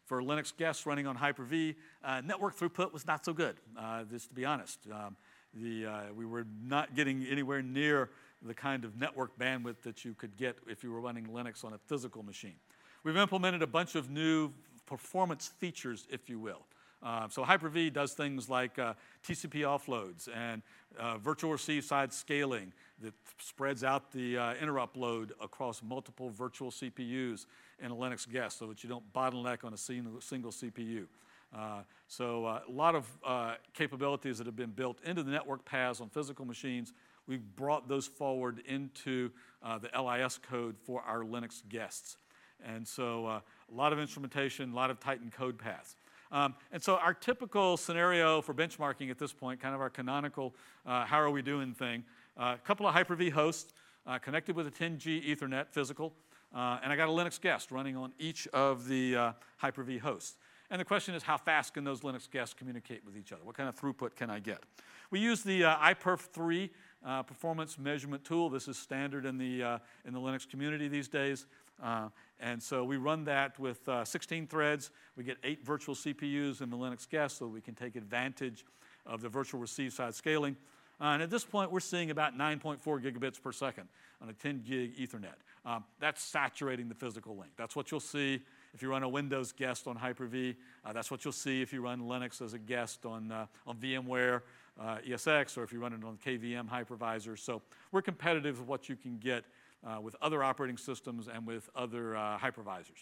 for Linux guests running on Hyper-V, uh, network throughput was not so good, uh, just to be honest. Um, the, uh, we were not getting anywhere near the kind of network bandwidth that you could get if you were running Linux on a physical machine. We've implemented a bunch of new performance features, if you will. Uh, so Hyper-V does things like uh, T C P offloads and uh, virtual receive side scaling that spreads out the uh, interrupt load across multiple virtual C P Us in a Linux guest so that you don't bottleneck on a single, single C P U. Uh, so uh, a lot of uh, capabilities that have been built into the network paths on physical machines. We've brought those forward into uh, the L I S code for our Linux guests. And so uh, a lot of instrumentation, a lot of tightened code paths. Um, and so our typical scenario for benchmarking at this point, kind of our canonical uh, how are we doing thing, a uh, couple of Hyper-V hosts uh, connected with a ten G Ethernet physical, uh, and I got a Linux guest running on each of the uh, Hyper-V hosts. And the question is, how fast can those Linux guests communicate with each other? What kind of throughput can I get? We use the uh, I perf three uh, performance measurement tool. This is standard in the, uh, in the Linux community these days. Uh, and so we run that with uh, sixteen threads. We get eight virtual C P Us in the Linux guest so we can take advantage of the virtual receive side scaling. Uh, and at this point, we're seeing about nine point four gigabits per second on a ten gig Ethernet. Um, that's saturating the physical link. That's what you'll see if you run a Windows guest on Hyper-V. Uh, that's what you'll see if you run Linux as a guest on, uh, on VMware uh, E S X, or if you run it on K V M hypervisor. So we're competitive with what you can get uh, with other operating systems and with other uh, hypervisors.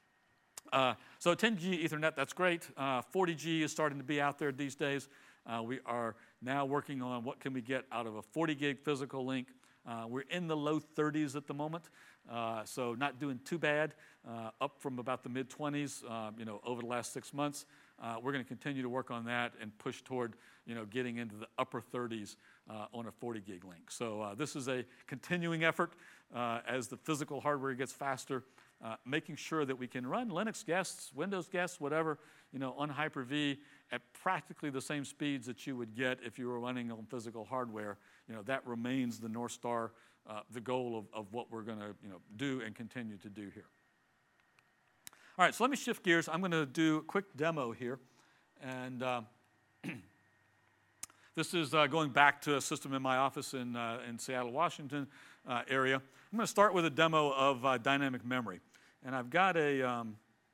Uh, so ten G Ethernet, that's great. Uh, forty G is starting to be out there these days. Uh, we are now working on what can we get out of a forty gig physical link. Uh, we're in the low thirties at the moment, uh, so not doing too bad, uh, up from about the mid twenties, uh, you know, over the last six months. Uh, we're going to continue to work on that and push toward, you know, getting into the upper thirties uh, on a forty gig link. So uh, this is a continuing effort uh, as the physical hardware gets faster, uh, making sure that we can run Linux guests, Windows guests, whatever, you know, on Hyper-V at practically the same speeds that you would get if you were running on physical hardware. You know, that remains the North Star, uh, the goal of, of what we're going to, you know, do and continue to do here. All right, so let me shift gears. I'm going to do a quick demo here. And uh, this is uh, going back to a system in my office in, uh, in Seattle, Washington uh, area. I'm going to start with a demo of uh, dynamic memory. And I've got a um,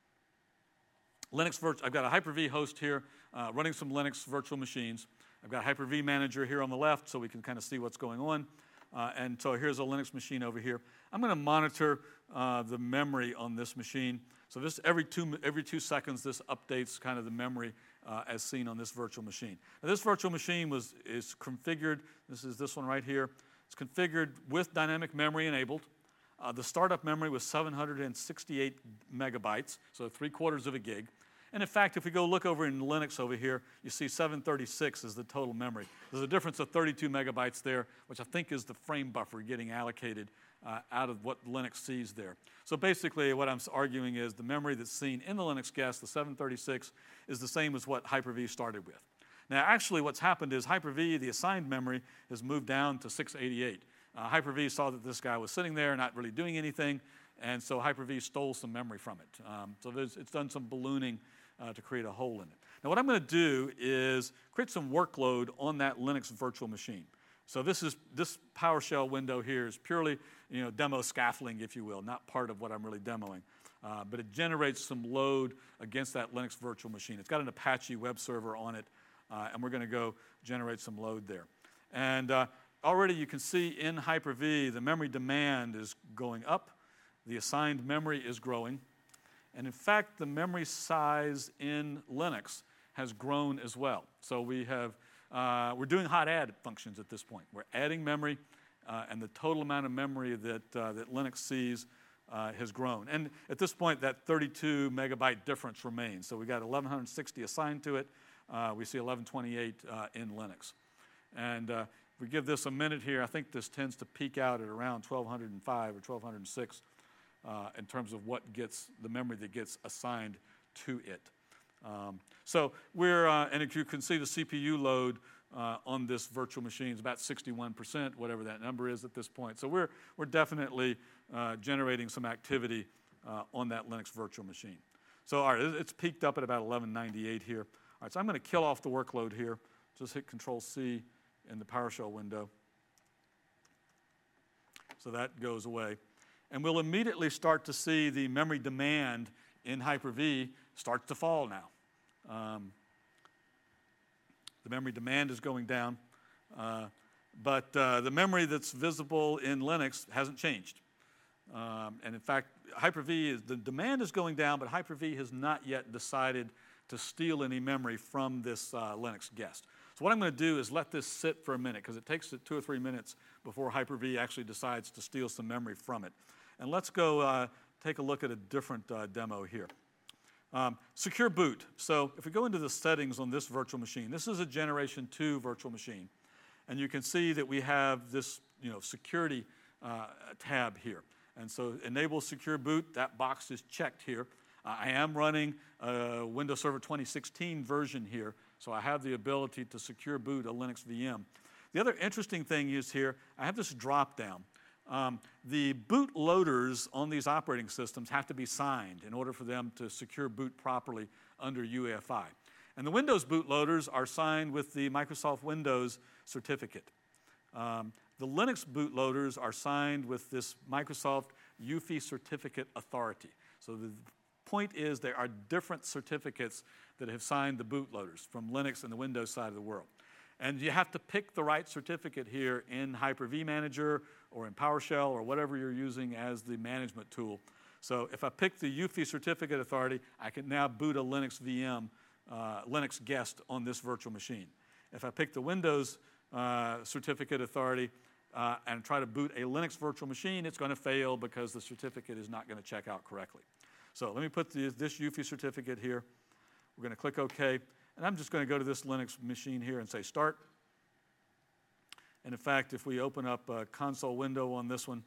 Linux virtual, I've got a Hyper-V host here uh, running some Linux virtual machines. I've got a Hyper-V manager here on the left so we can kind of see what's going on. Uh, and so here's a Linux machine over here. I'm going to monitor uh, the memory on this machine. So this every two, every two seconds, this updates kind of the memory uh, as seen on this virtual machine. Now this virtual machine was, is configured, this is this one right here. It's configured with dynamic memory enabled. Uh, the startup memory was seven hundred sixty-eight megabytes, so three quarters of a gig. And in fact, if we go look over in Linux over here, you see seven thirty-six is the total memory. There's a difference of thirty-two megabytes there, which I think is the frame buffer getting allocated uh, out of what Linux sees there. So basically what I'm arguing is the memory that's seen in the Linux guest, the seven thirty-six, is the same as what Hyper-V started with. Now actually what's happened is Hyper-V, the assigned memory, has moved down to six eighty-eight. Uh, Hyper-V saw that this guy was sitting there not really doing anything, and so Hyper-V stole some memory from it. Um, so there's, it's done some ballooning Uh, to create a hole in it. Now what I'm going to do is create some workload on that Linux virtual machine. So this is this PowerShell window here is purely, you know, demo scaffolding, if you will, not part of what I'm really demoing. Uh, but it generates some load against that Linux virtual machine. It's got an Apache web server on it, uh, and we're going to go generate some load there. And uh, already you can see in Hyper-V the memory demand is going up, the assigned memory is growing. And in fact, the memory size in Linux has grown as well. So we have, uh, we're doing hot add functions at this point. We're adding memory, uh, and the total amount of memory that, uh, that Linux sees uh, has grown. And at this point, that thirty-two megabyte difference remains. So we got eleven sixty assigned to it. Uh, we see eleven twenty-eight uh, in Linux. And uh, if we give this a minute here, I think this tends to peak out at around twelve oh five or twelve oh six. Uh, in terms of what gets, the memory that gets assigned to it. Um, so we're, uh, and if you can see the C P U load uh, on this virtual machine is about sixty-one percent, whatever that number is at this point. So we're, we're definitely uh, generating some activity uh, on that Linux virtual machine. So all right, it's peaked up at about eleven ninety-eight here. All right, so I'm going to kill off the workload here. Just hit Control C in the PowerShell window. So that goes away. And we'll immediately start to see the memory demand in Hyper-V start to fall now. Um, the memory demand is going down, uh, but uh, the memory that's visible in Linux hasn't changed. Um, and in fact, Hyper-V, is, the demand is going down, but Hyper-V has not yet decided to steal any memory from this uh, Linux guest. So what I'm going to do is let this sit for a minute, because it takes it two or three minutes before Hyper-V actually decides to steal some memory from it. And let's go uh, take a look at a different uh, demo here. Um, secure boot. So if we go into the settings on this virtual machine, this is a generation two virtual machine. And you can see that we have this you know, security uh, tab here. And so enable secure boot, that box is checked here. Uh, I am running a Windows Server twenty sixteen version here, so I have the ability to secure boot a Linux V M. The other interesting thing is here, I have this drop down. Um, the boot loaders on these operating systems have to be signed in order for them to secure boot properly under U E F I. And the Windows bootloaders are signed with the Microsoft Windows certificate. Um, the Linux bootloaders are signed with this Microsoft U F I certificate authority. So the point is there are different certificates that have signed the bootloaders from Linux and the Windows side of the world. And you have to pick the right certificate here in Hyper-V Manager or in PowerShell or whatever you're using as the management tool. So if I pick the U F I certificate authority, I can now boot a Linux V M, uh, Linux guest on this virtual machine. If I pick the Windows uh, certificate authority uh, and try to boot a Linux virtual machine, it's going to fail because the certificate is not going to check out correctly. So let me put the, this U F I certificate here. We're going to click OK. And I'm just going to go to this Linux machine here and say Start. And in fact, if we open up a console window on this one,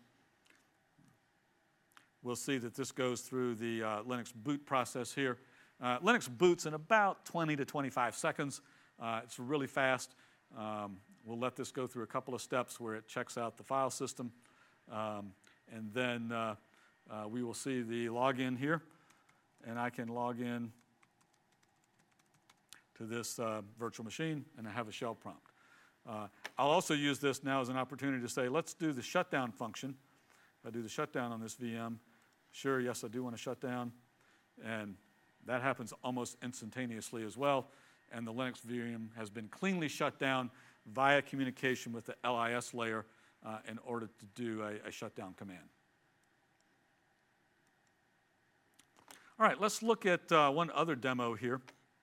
we'll see that this goes through the uh, Linux boot process here. Uh, Linux boots in about twenty to twenty-five seconds. Uh, it's really fast. Um, we'll let this go through a couple of steps where it checks out the file system. Um, and then uh, uh, we will see the login here. And I can log in to this uh, virtual machine, and I have a shell prompt. Uh, I'll also use this now as an opportunity to say, let's do the shutdown function. If I do the shutdown on this V M, sure, yes, I do want to shut down. And that happens almost instantaneously as well. And the Linux V M has been cleanly shut down via communication with the L I S layer uh, in order to do a, a shutdown command. All right, let's look at uh, one other demo here.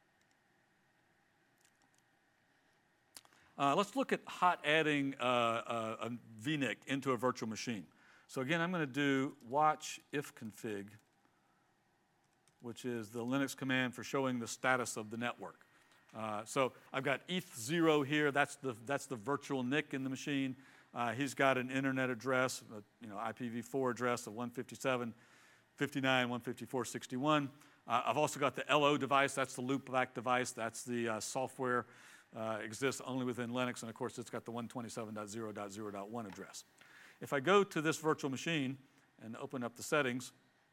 Uh, let's look at hot adding uh, a, a V N I C into a virtual machine. So again, I'm going to do watch ifconfig, which is the Linux command for showing the status of the network. Uh, so I've got E T H zero here. That's the that's the virtual N I C in the machine. Uh, he's got an internet address, a, you know, I P v four address of one fifty-seven dot fifty-nine dot one fifty-four dot sixty-one. Uh, I've also got the L O device. That's the loopback device. That's the uh, software. Uh, exists only within Linux, and of course it's got the one twenty-seven dot zero dot zero dot one address. If I go to this virtual machine and open up the settings,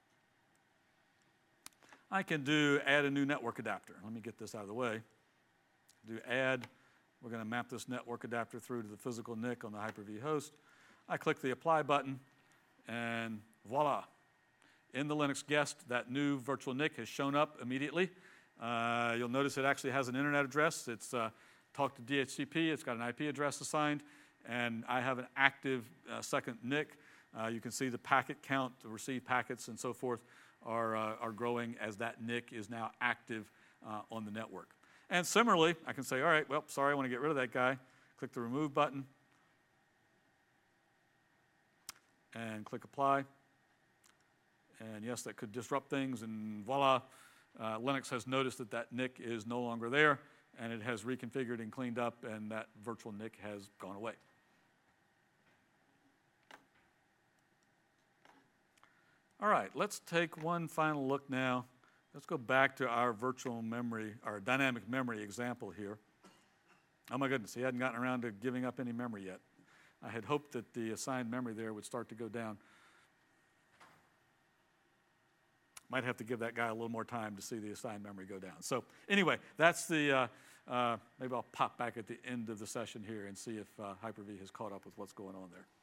I can do add a new network adapter. Let me get this out of the way. Do add. We're going to map this network adapter through to the physical N I C on the Hyper-V host. I click the apply button, and voila. In the Linux guest, that new virtual N I C has shown up immediately. Uh, you'll notice it actually has an internet address. It's uh, talk to D H C P. It's got an I P address assigned. And I have an active uh, second N I C. Uh, you can see the packet count, the received packets, and so forth are, uh, are growing as that N I C is now active uh, on the network. And similarly, I can say, all right, well, sorry, I want to get rid of that guy. Click the remove button. And click apply. And yes, that could disrupt things, and voila. Uh, Linux has noticed that that N I C is no longer there, and it has reconfigured and cleaned up, and that virtual N I C has gone away. All right, let's take one final look now. Let's go back to our virtual memory, our dynamic memory example here. Oh my goodness, he hadn't gotten around to giving up any memory yet. I had hoped that the assigned memory there would start to go down. might have to give that guy a little more time to see the assigned memory go down. So anyway, that's the, uh, uh, maybe I'll pop back at the end of the session here and see if uh, Hyper-V has caught up with what's going on there.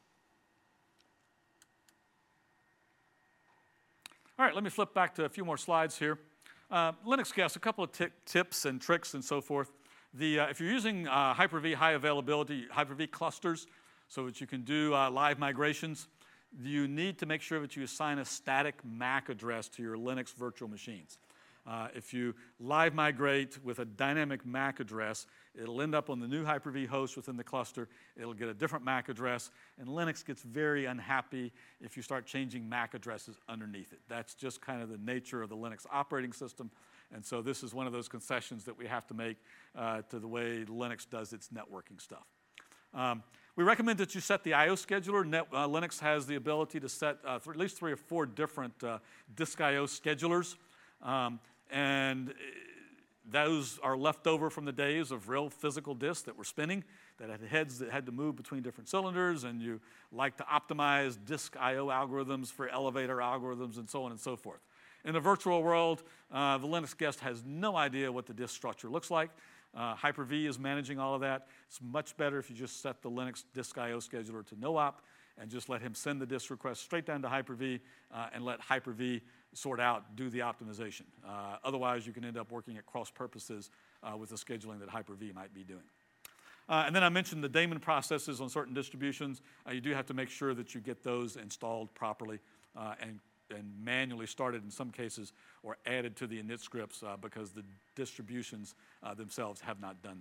All right, let me flip back to a few more slides here. Uh, Linux guests, a couple of t- tips and tricks and so forth. The, uh, if you're using uh, Hyper-V high availability, Hyper-V clusters, so that you can do uh, live migrations, you need to make sure that you assign a static M A C address to your Linux virtual machines. Uh, if you live migrate with a dynamic M A C address, it'll end up on the new Hyper-V host within the cluster. It'll get a different M A C address, and Linux gets very unhappy if you start changing M A C addresses underneath it. That's just kind of the nature of the Linux operating system, and so this is one of those concessions that we have to make uh, to the way Linux does its networking stuff. Um, we recommend that you set the I O scheduler. Net, uh, Linux has the ability to set uh, th- at least three or four different uh, disk I O schedulers. Um, and those are left over from the days of real physical disks that were spinning, that had heads that had to move between different cylinders, and you like to optimize disk I O algorithms for elevator algorithms and so on and so forth. In the virtual world, uh, the Linux guest has no idea what the disk structure looks like. Uh, Hyper-V is managing all of that. It's much better if you just set the Linux disk I O scheduler to no op and just let him send the disk request straight down to Hyper-V uh, and let Hyper-V sort out, do the optimization. Uh, otherwise, you can end up working at cross purposes uh, with the scheduling that Hyper-V might be doing. Uh, and then I mentioned the daemon processes on certain distributions. Uh, you do have to make sure that you get those installed properly uh, and, and manually started in some cases or added to the init scripts uh, because the distributions uh, themselves have not done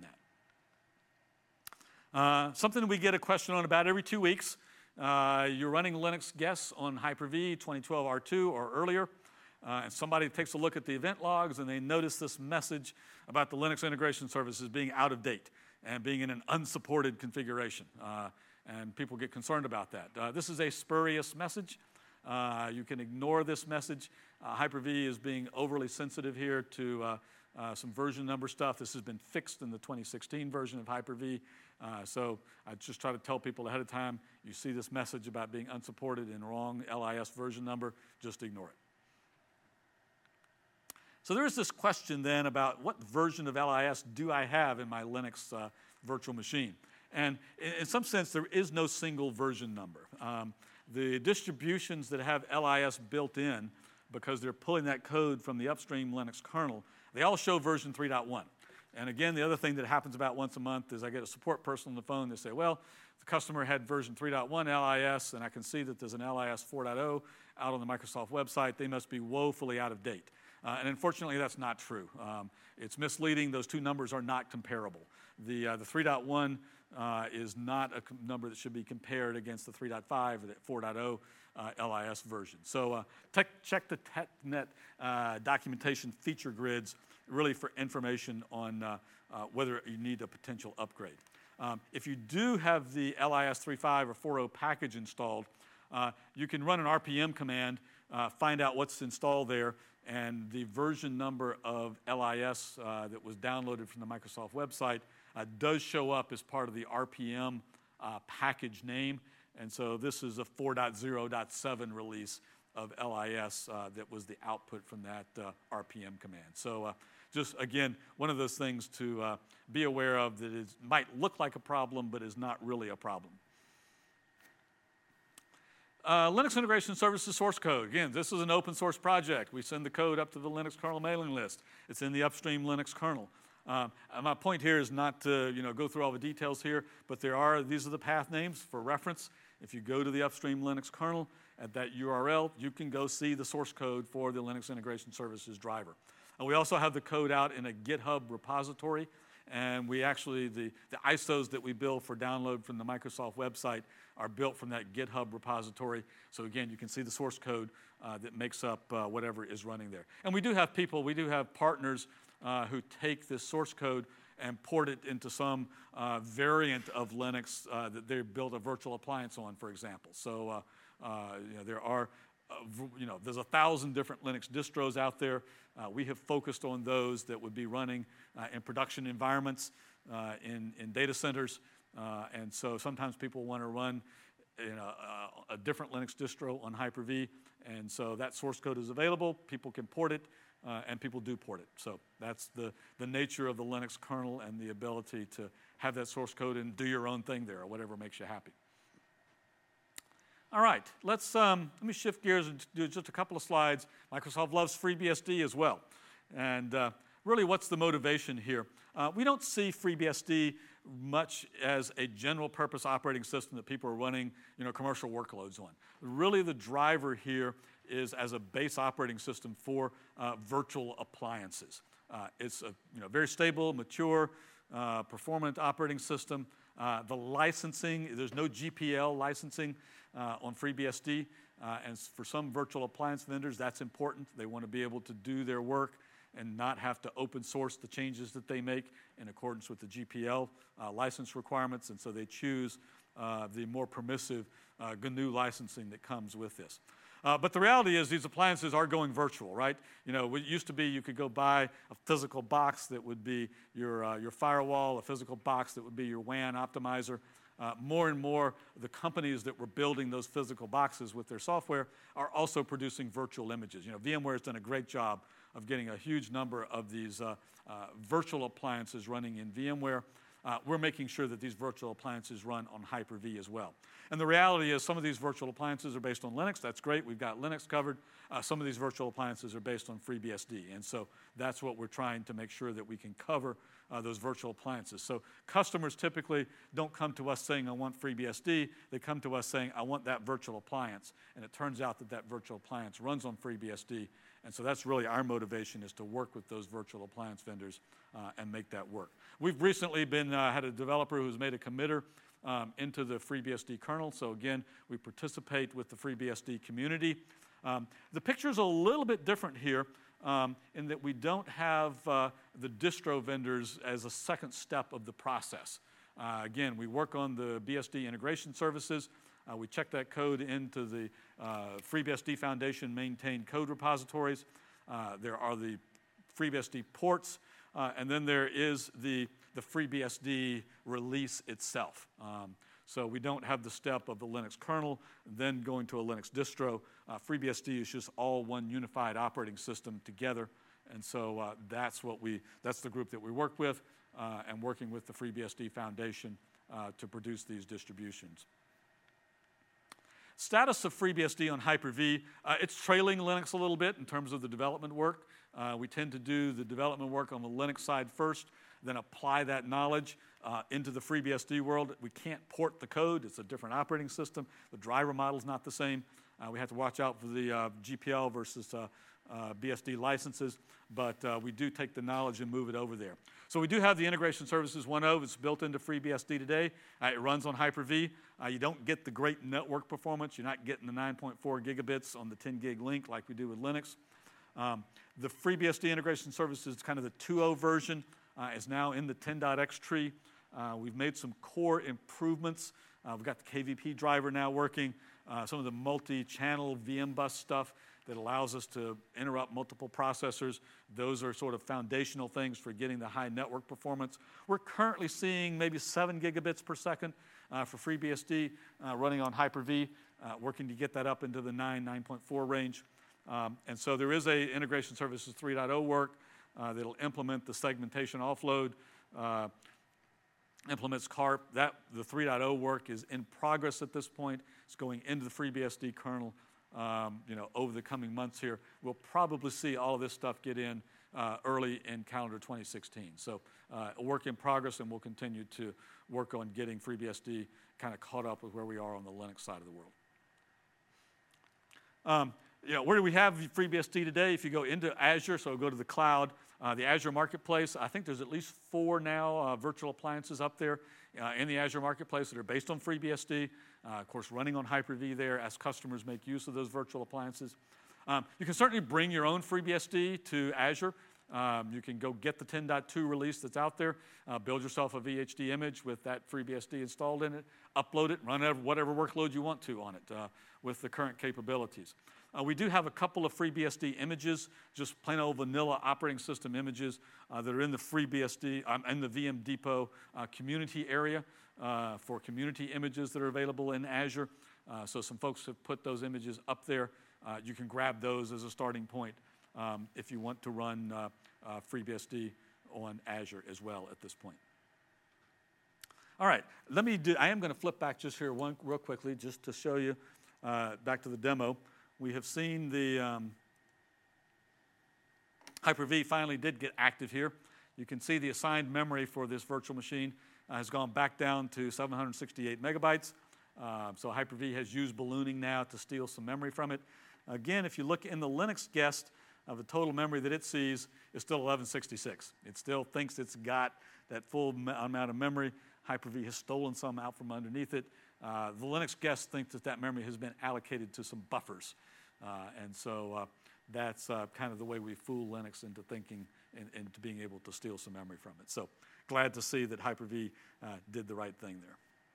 that. Uh, something we get a question on about every two weeks. Uh, you're running Linux guests on Hyper-V twenty twelve R two or earlier, uh, and somebody takes a look at the event logs and they notice this message about the Linux integration services being out of date and being in an unsupported configuration, uh, and people get concerned about that. Uh, this is a spurious message. Uh, you can ignore this message. Uh, Hyper-V is being overly sensitive here to uh, uh, some version number stuff. This has been fixed in the twenty sixteen version of Hyper-V. Uh, so I just try to tell people ahead of time, you see this message about being unsupported and wrong L I S version number, just ignore it. So there is this question then about what version of L I S do I have in my Linux uh, virtual machine? And in, in some sense, there is no single version number. Um, the distributions that have L I S built in, because they're pulling that code from the upstream Linux kernel, they all show version three point one. And again, the other thing that happens about once a month is I get a support person on the phone. They say, well, the customer had version three point one L I S, and I can see that there's an L I S four point oh out on the Microsoft website. They must be woefully out of date. Uh, and unfortunately, that's not true. Um, it's misleading. Those two numbers are not comparable. The, uh, the three point one uh, is not a com- number that should be compared against the three point five or the four point oh uh, L I S version. So uh, tech, check the TechNet uh, documentation feature grids really for information on uh, uh, whether you need a potential upgrade. Um, if you do have the L I S three point five or four point oh package installed, uh, you can run an R P M command, uh, find out what's installed there, and the version number of L I S uh, that was downloaded from the Microsoft website uh, does show up as part of the R P M uh, package name. And so this is a four point oh point seven release of L I S uh, that was the output from that uh, R P M command. So uh, just, again, one of those things to uh, be aware of that is, might look like a problem, but is not really a problem. Uh, Linux Integration Services source code. Again, this is an open source project. We send the code up to the Linux kernel mailing list. It's in the upstream Linux kernel. Um, my point here is not to you know, go through all the details here, but there are, these are the path names for reference. If you go to the upstream Linux kernel at that U R L, you can go see the source code for the Linux Integration Services driver. Uh, we also have the code out in a GitHub repository, and we actually, the, the I S Os that we build for download from the Microsoft website are built from that GitHub repository. So again, you can see the source code uh, that makes up uh, whatever is running there. And we do have people, we do have partners uh, who take this source code and port it into some uh, variant of Linux uh, that they built a virtual appliance on, for example. So uh, uh, you know, there are, uh, you know, there's a thousand different Linux distros out there. Uh, we have focused on those that would be running uh, in production environments, uh, in, in data centers. Uh, and so sometimes people want to run you know, uh, a different Linux distro on Hyper-V, and so that source code is available. People can port it, uh, and people do port it. So that's the, the nature of the Linux kernel and the ability to have that source code and do your own thing there or whatever makes you happy. All right, let's, um, let me shift gears and do just a couple of slides. Microsoft loves FreeBSD as well. And uh, really, what's the motivation here? Uh, we don't see FreeBSD much as a general purpose operating system that people are running, you know, commercial workloads on. Really, the driver here is as a base operating system for uh, virtual appliances. Uh, it's a you know, very stable, mature, uh, performant operating system. Uh, the licensing, there's no G P L licensing uh, on FreeBSD. Uh, and for some virtual appliance vendors, that's important. They want to be able to do their work and not have to open source the changes that they make in accordance with the G P L uh, license requirements. And so they choose uh, the more permissive uh, G N U licensing that comes with this. Uh, but the reality is these appliances are going virtual, right? You know, it used to be you could go buy a physical box that would be your, uh, your firewall, a physical box that would be your W A N optimizer. Uh, more and more, the companies that were building those physical boxes with their software are also producing virtual images. You know, VMware has done a great job of getting a huge number of these uh, uh, virtual appliances running in VMware. Uh, we're making sure that these virtual appliances run on Hyper-V as well. And the reality is some of these virtual appliances are based on Linux. That's great. We've got Linux covered. Uh, some of these virtual appliances are based on FreeBSD. And so that's what we're trying to make sure that we can cover uh, those virtual appliances. So customers typically don't come to us saying, I want FreeBSD. They come to us saying, I want that virtual appliance. And it turns out that that virtual appliance runs on FreeBSD. And so that's really our motivation, is to work with those virtual appliance vendors uh, and make that work. We've recently been, uh, had a developer who's made a committer um, into the FreeBSD kernel. So again, we participate with the FreeBSD community. Um, the picture's a little bit different here um, in that we don't have uh, the distro vendors as a second step of the process. Uh, again, we work on the B S D integration services. Uh, we check that code into the uh, FreeBSD Foundation maintained code repositories. Uh, there are the FreeBSD ports, uh, and then there is the, the FreeBSD release itself. Um, so we don't have the step of the Linux kernel, then going to a Linux distro. Uh, FreeBSD is just all one unified operating system together, and so uh, that's what we, that's the group that we work with, uh, and working with the FreeBSD Foundation uh, to produce these distributions. Status of FreeBSD on Hyper-V, uh, it's trailing Linux a little bit in terms of the development work. Uh, we tend to do the development work on the Linux side first, then apply that knowledge uh, into the FreeBSD world. We can't port the code. It's a different operating system. The driver model is not the same. Uh, we have to watch out for the uh, G P L versus uh, uh, B S D licenses, but uh, we do take the knowledge and move it over there. So we do have the Integration Services one point oh. It's built into FreeBSD today. Uh, it runs on Hyper-V. Uh, you don't get the great network performance. You're not getting the nine point four gigabits on the ten gig link like we do with Linux. Um, the FreeBSD Integration Services, kind of the two point oh version, uh, is now in the ten dot x tree. Uh, we've made some core improvements. Uh, we've got the K V P driver now working, uh, some of the multi-channel V M bus stuff that allows us to interrupt multiple processors. Those are sort of foundational things for getting the high network performance. We're currently seeing maybe seven gigabits per second uh, for FreeBSD uh, running on Hyper-V, uh, working to get that up into the nine, nine point four range. Um, and so there is a Integration Services three point oh work uh, that'll implement the segmentation offload, uh, implements CARP. That, the three point oh work is in progress at this point. It's going into the FreeBSD kernel. Um, you know, over the coming months here, we'll probably see all of this stuff get in uh, early in calendar twenty sixteen. So uh, a work in progress, and we'll continue to work on getting FreeBSD kind of caught up with where we are on the Linux side of the world. Um, you know, where do we have FreeBSD today? If you go into Azure, so go to the cloud, uh, the Azure Marketplace, I think there's at least four now uh, virtual appliances up there uh, in the Azure Marketplace that are based on FreeBSD. Uh, of course, running on Hyper-V there as customers make use of those virtual appliances. Um, you can certainly bring your own FreeBSD to Azure. Um, you can go get the ten point two release that's out there, uh, build yourself a V H D image with that FreeBSD installed in it, upload it, run whatever workload you want to on it uh, with the current capabilities. Uh, we do have a couple of FreeBSD images, just plain old vanilla operating system images uh, that are in the FreeBSD, um, in the V M Depot uh, community area uh, for community images that are available in Azure. Uh, so some folks have put those images up there. Uh, you can grab those as a starting point um, if you want to run uh, uh, FreeBSD on Azure as well at this point. All right, let me do, I am going to flip back just here one real quickly just to show you, uh, back to the demo. We have seen the um, Hyper-V finally did get active here. You can see the assigned memory for this virtual machine uh, has gone back down to seven hundred sixty-eight megabytes. Uh, so Hyper-V has used ballooning now to steal some memory from it. Again, if you look in the Linux guest of the total memory that it sees is still eleven sixty-six. It still thinks it's got that full amount of memory. Hyper-V has stolen some out from underneath it. Uh, the Linux guest thinks that that memory has been allocated to some buffers. Uh, and so uh, that's uh, kind of the way we fool Linux into thinking and into being able to steal some memory from it. So glad to see that Hyper-V uh, did the right thing there.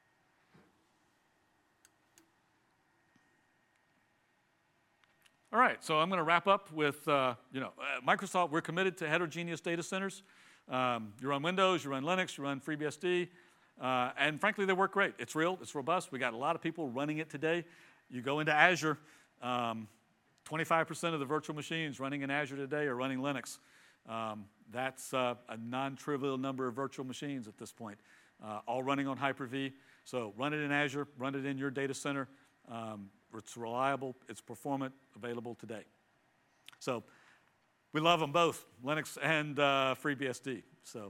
All right, so I'm going to wrap up with, uh, you know, uh, Microsoft, we're committed to heterogeneous data centers. Um, you run Windows, you run Linux, you run FreeBSD, uh, and frankly, they work great. It's real, it's robust. We got a lot of people running it today. You go into Azure, um, twenty-five percent of the virtual machines running in Azure today are running Linux. Um, that's uh, a non-trivial number of virtual machines at this point, uh, all running on Hyper-V. So run it in Azure, run it in your data center. Um, it's reliable, it's performant, available today. So we love them both, Linux and uh, FreeBSD. So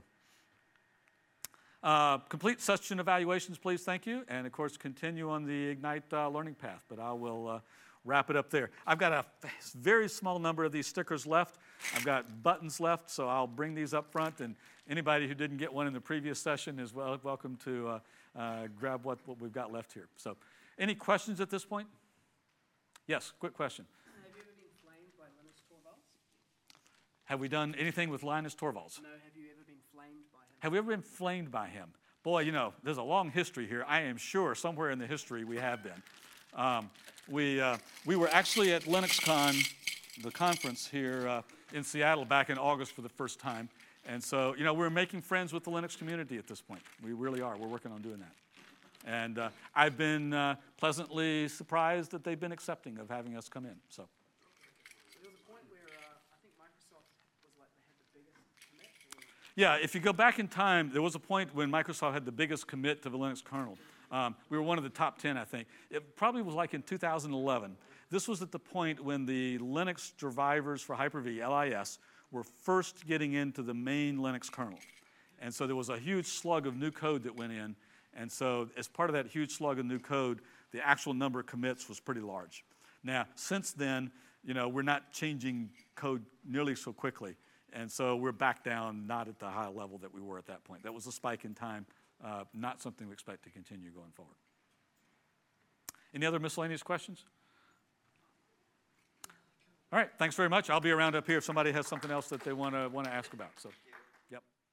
uh, complete session evaluations, please, thank you. And of course, continue on the Ignite uh, learning path, but I will uh, wrap it up there. I've got a very small number of these stickers left. I've got buttons left, so I'll bring these up front, and anybody who didn't get one in the previous session is well, welcome to uh, uh, grab what, what we've got left here. So any questions at this point? Yes, quick question. Have you ever been flamed by Linus Torvalds? Have we done anything with Linus Torvalds? No, have you ever been flamed by him? Have we ever been flamed by him? Boy, you know, there's a long history here. I am sure somewhere in the history we have been. Um, we, uh, we were actually at LinuxCon, the conference here uh, in Seattle back in August for the first time. And so, you know, we're making friends with the Linux community at this point. We really are. We're working on doing that. And uh, I've been uh, pleasantly surprised that they've been accepting of having us come in. So. There was a point where uh, I think Microsoft was like they had the biggest commit. Or... Yeah, if you go back in time, there was a point when Microsoft had the biggest commit to the Linux kernel. Um, we were one of the top ten, I think. It probably was like in two thousand eleven. This was at the point when the Linux drivers for Hyper-V, L I S, were first getting into the main Linux kernel. And so there was a huge slug of new code that went in. And so as part of that huge slug of new code, the actual number of commits was pretty large. Now, since then, you know, we're not changing code nearly so quickly. And so we're back down, not at the high level that we were at that point. That was a spike in time, uh, not something we expect to continue going forward. Any other miscellaneous questions? All right, thanks very much. I'll be around up here if somebody has something else that they want to want to ask about. So, yep.